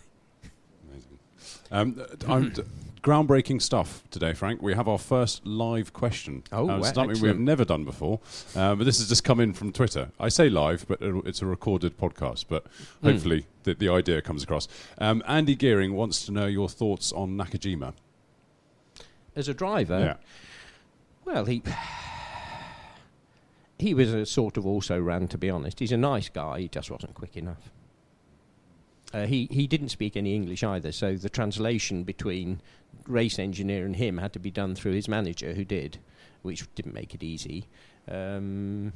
Um, I'm d- groundbreaking stuff today, Frank. We have our first live question. Oh, uh, wow, something we have never done before. Uh, but this has just come in from Twitter. I say live, but it's a recorded podcast. But mm. hopefully the, the idea comes across. Um, Andy Gearing wants to know your thoughts on Nakajima. As a driver? Yeah. Well, he... He was a sort of also-ran, to be honest. He's a nice guy. He just wasn't quick enough. Uh, he, he didn't speak any English either, so the translation between race engineer and him had to be done through his manager, who did, which didn't make it easy. Um,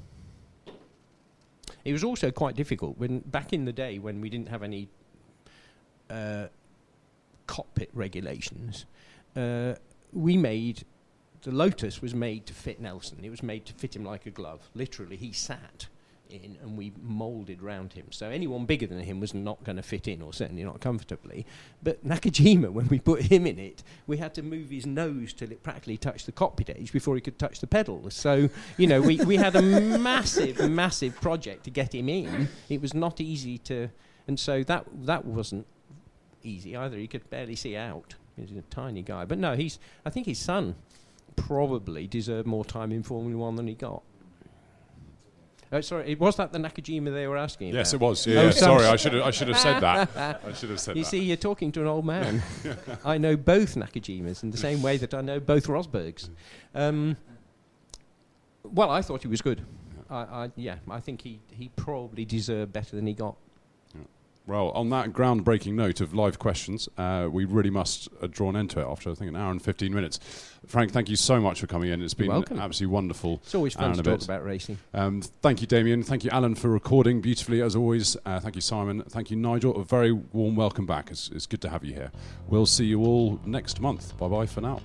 it was also quite difficult when back in the day when we didn't have any uh, cockpit regulations. Uh, we made the Lotus was made to fit Nelson. It was made to fit him like a glove. Literally, he sat in and we moulded round him. So anyone bigger than him was not going to fit in, or certainly not comfortably. But Nakajima, when we put him in it, we had to move his nose till it practically touched the cockpit edge before he could touch the pedals. So, you know, we, we had a massive, massive project to get him in. It was not easy to... And so that that wasn't easy either. He could barely see out. He's a tiny guy. But no, he's. I think his son probably deserved more time in Formula One than he got. Oh, sorry, was that the Nakajima they were asking about? Yes, it was. Yeah, Oh, yeah. so- Sorry, I should have. I should have said that. I should have said You that. see, you're talking to an old man. I know both Nakajimas in the same way that I know both Rosbergs. Um, well, I thought he was good. I, I, yeah, I think he, he probably deserved better than he got. Well, on that groundbreaking note of live questions, uh, we really must uh, draw an end to it after, I think, an hour and fifteen minutes. Frank, thank you so much for coming in. It's been welcome. absolutely wonderful. It's always hour fun and to a talk bit. about racing. Um, thank you, Damien. Thank you, Alan, for recording beautifully, as always. Uh, thank you, Simon. Thank you, Nigel. A very warm welcome back. It's, it's good to have you here. We'll see you all next month. Bye-bye for now.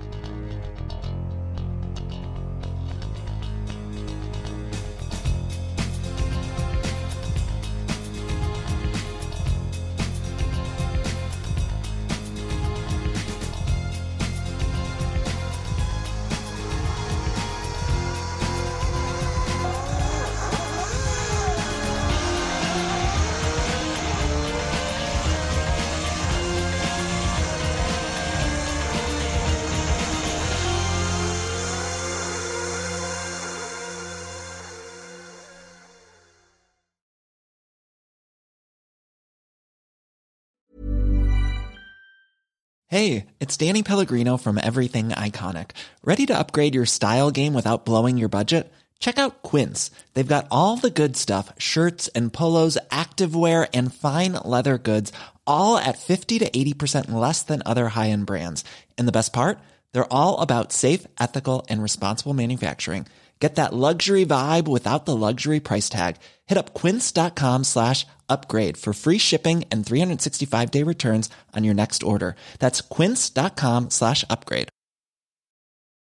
Hey, it's Danny Pellegrino from Everything Iconic. Ready to upgrade your style game without blowing your budget? Check out Quince. They've got all the good stuff, shirts and polos, activewear, and fine leather goods, all at fifty to eighty percent less than other high-end brands. And the best part? They're all about safe, ethical, and responsible manufacturing. Get that luxury vibe without the luxury price tag. Hit up quince.com slash upgrade for free shipping and three sixty-five day returns on your next order. That's quince.com slash upgrade.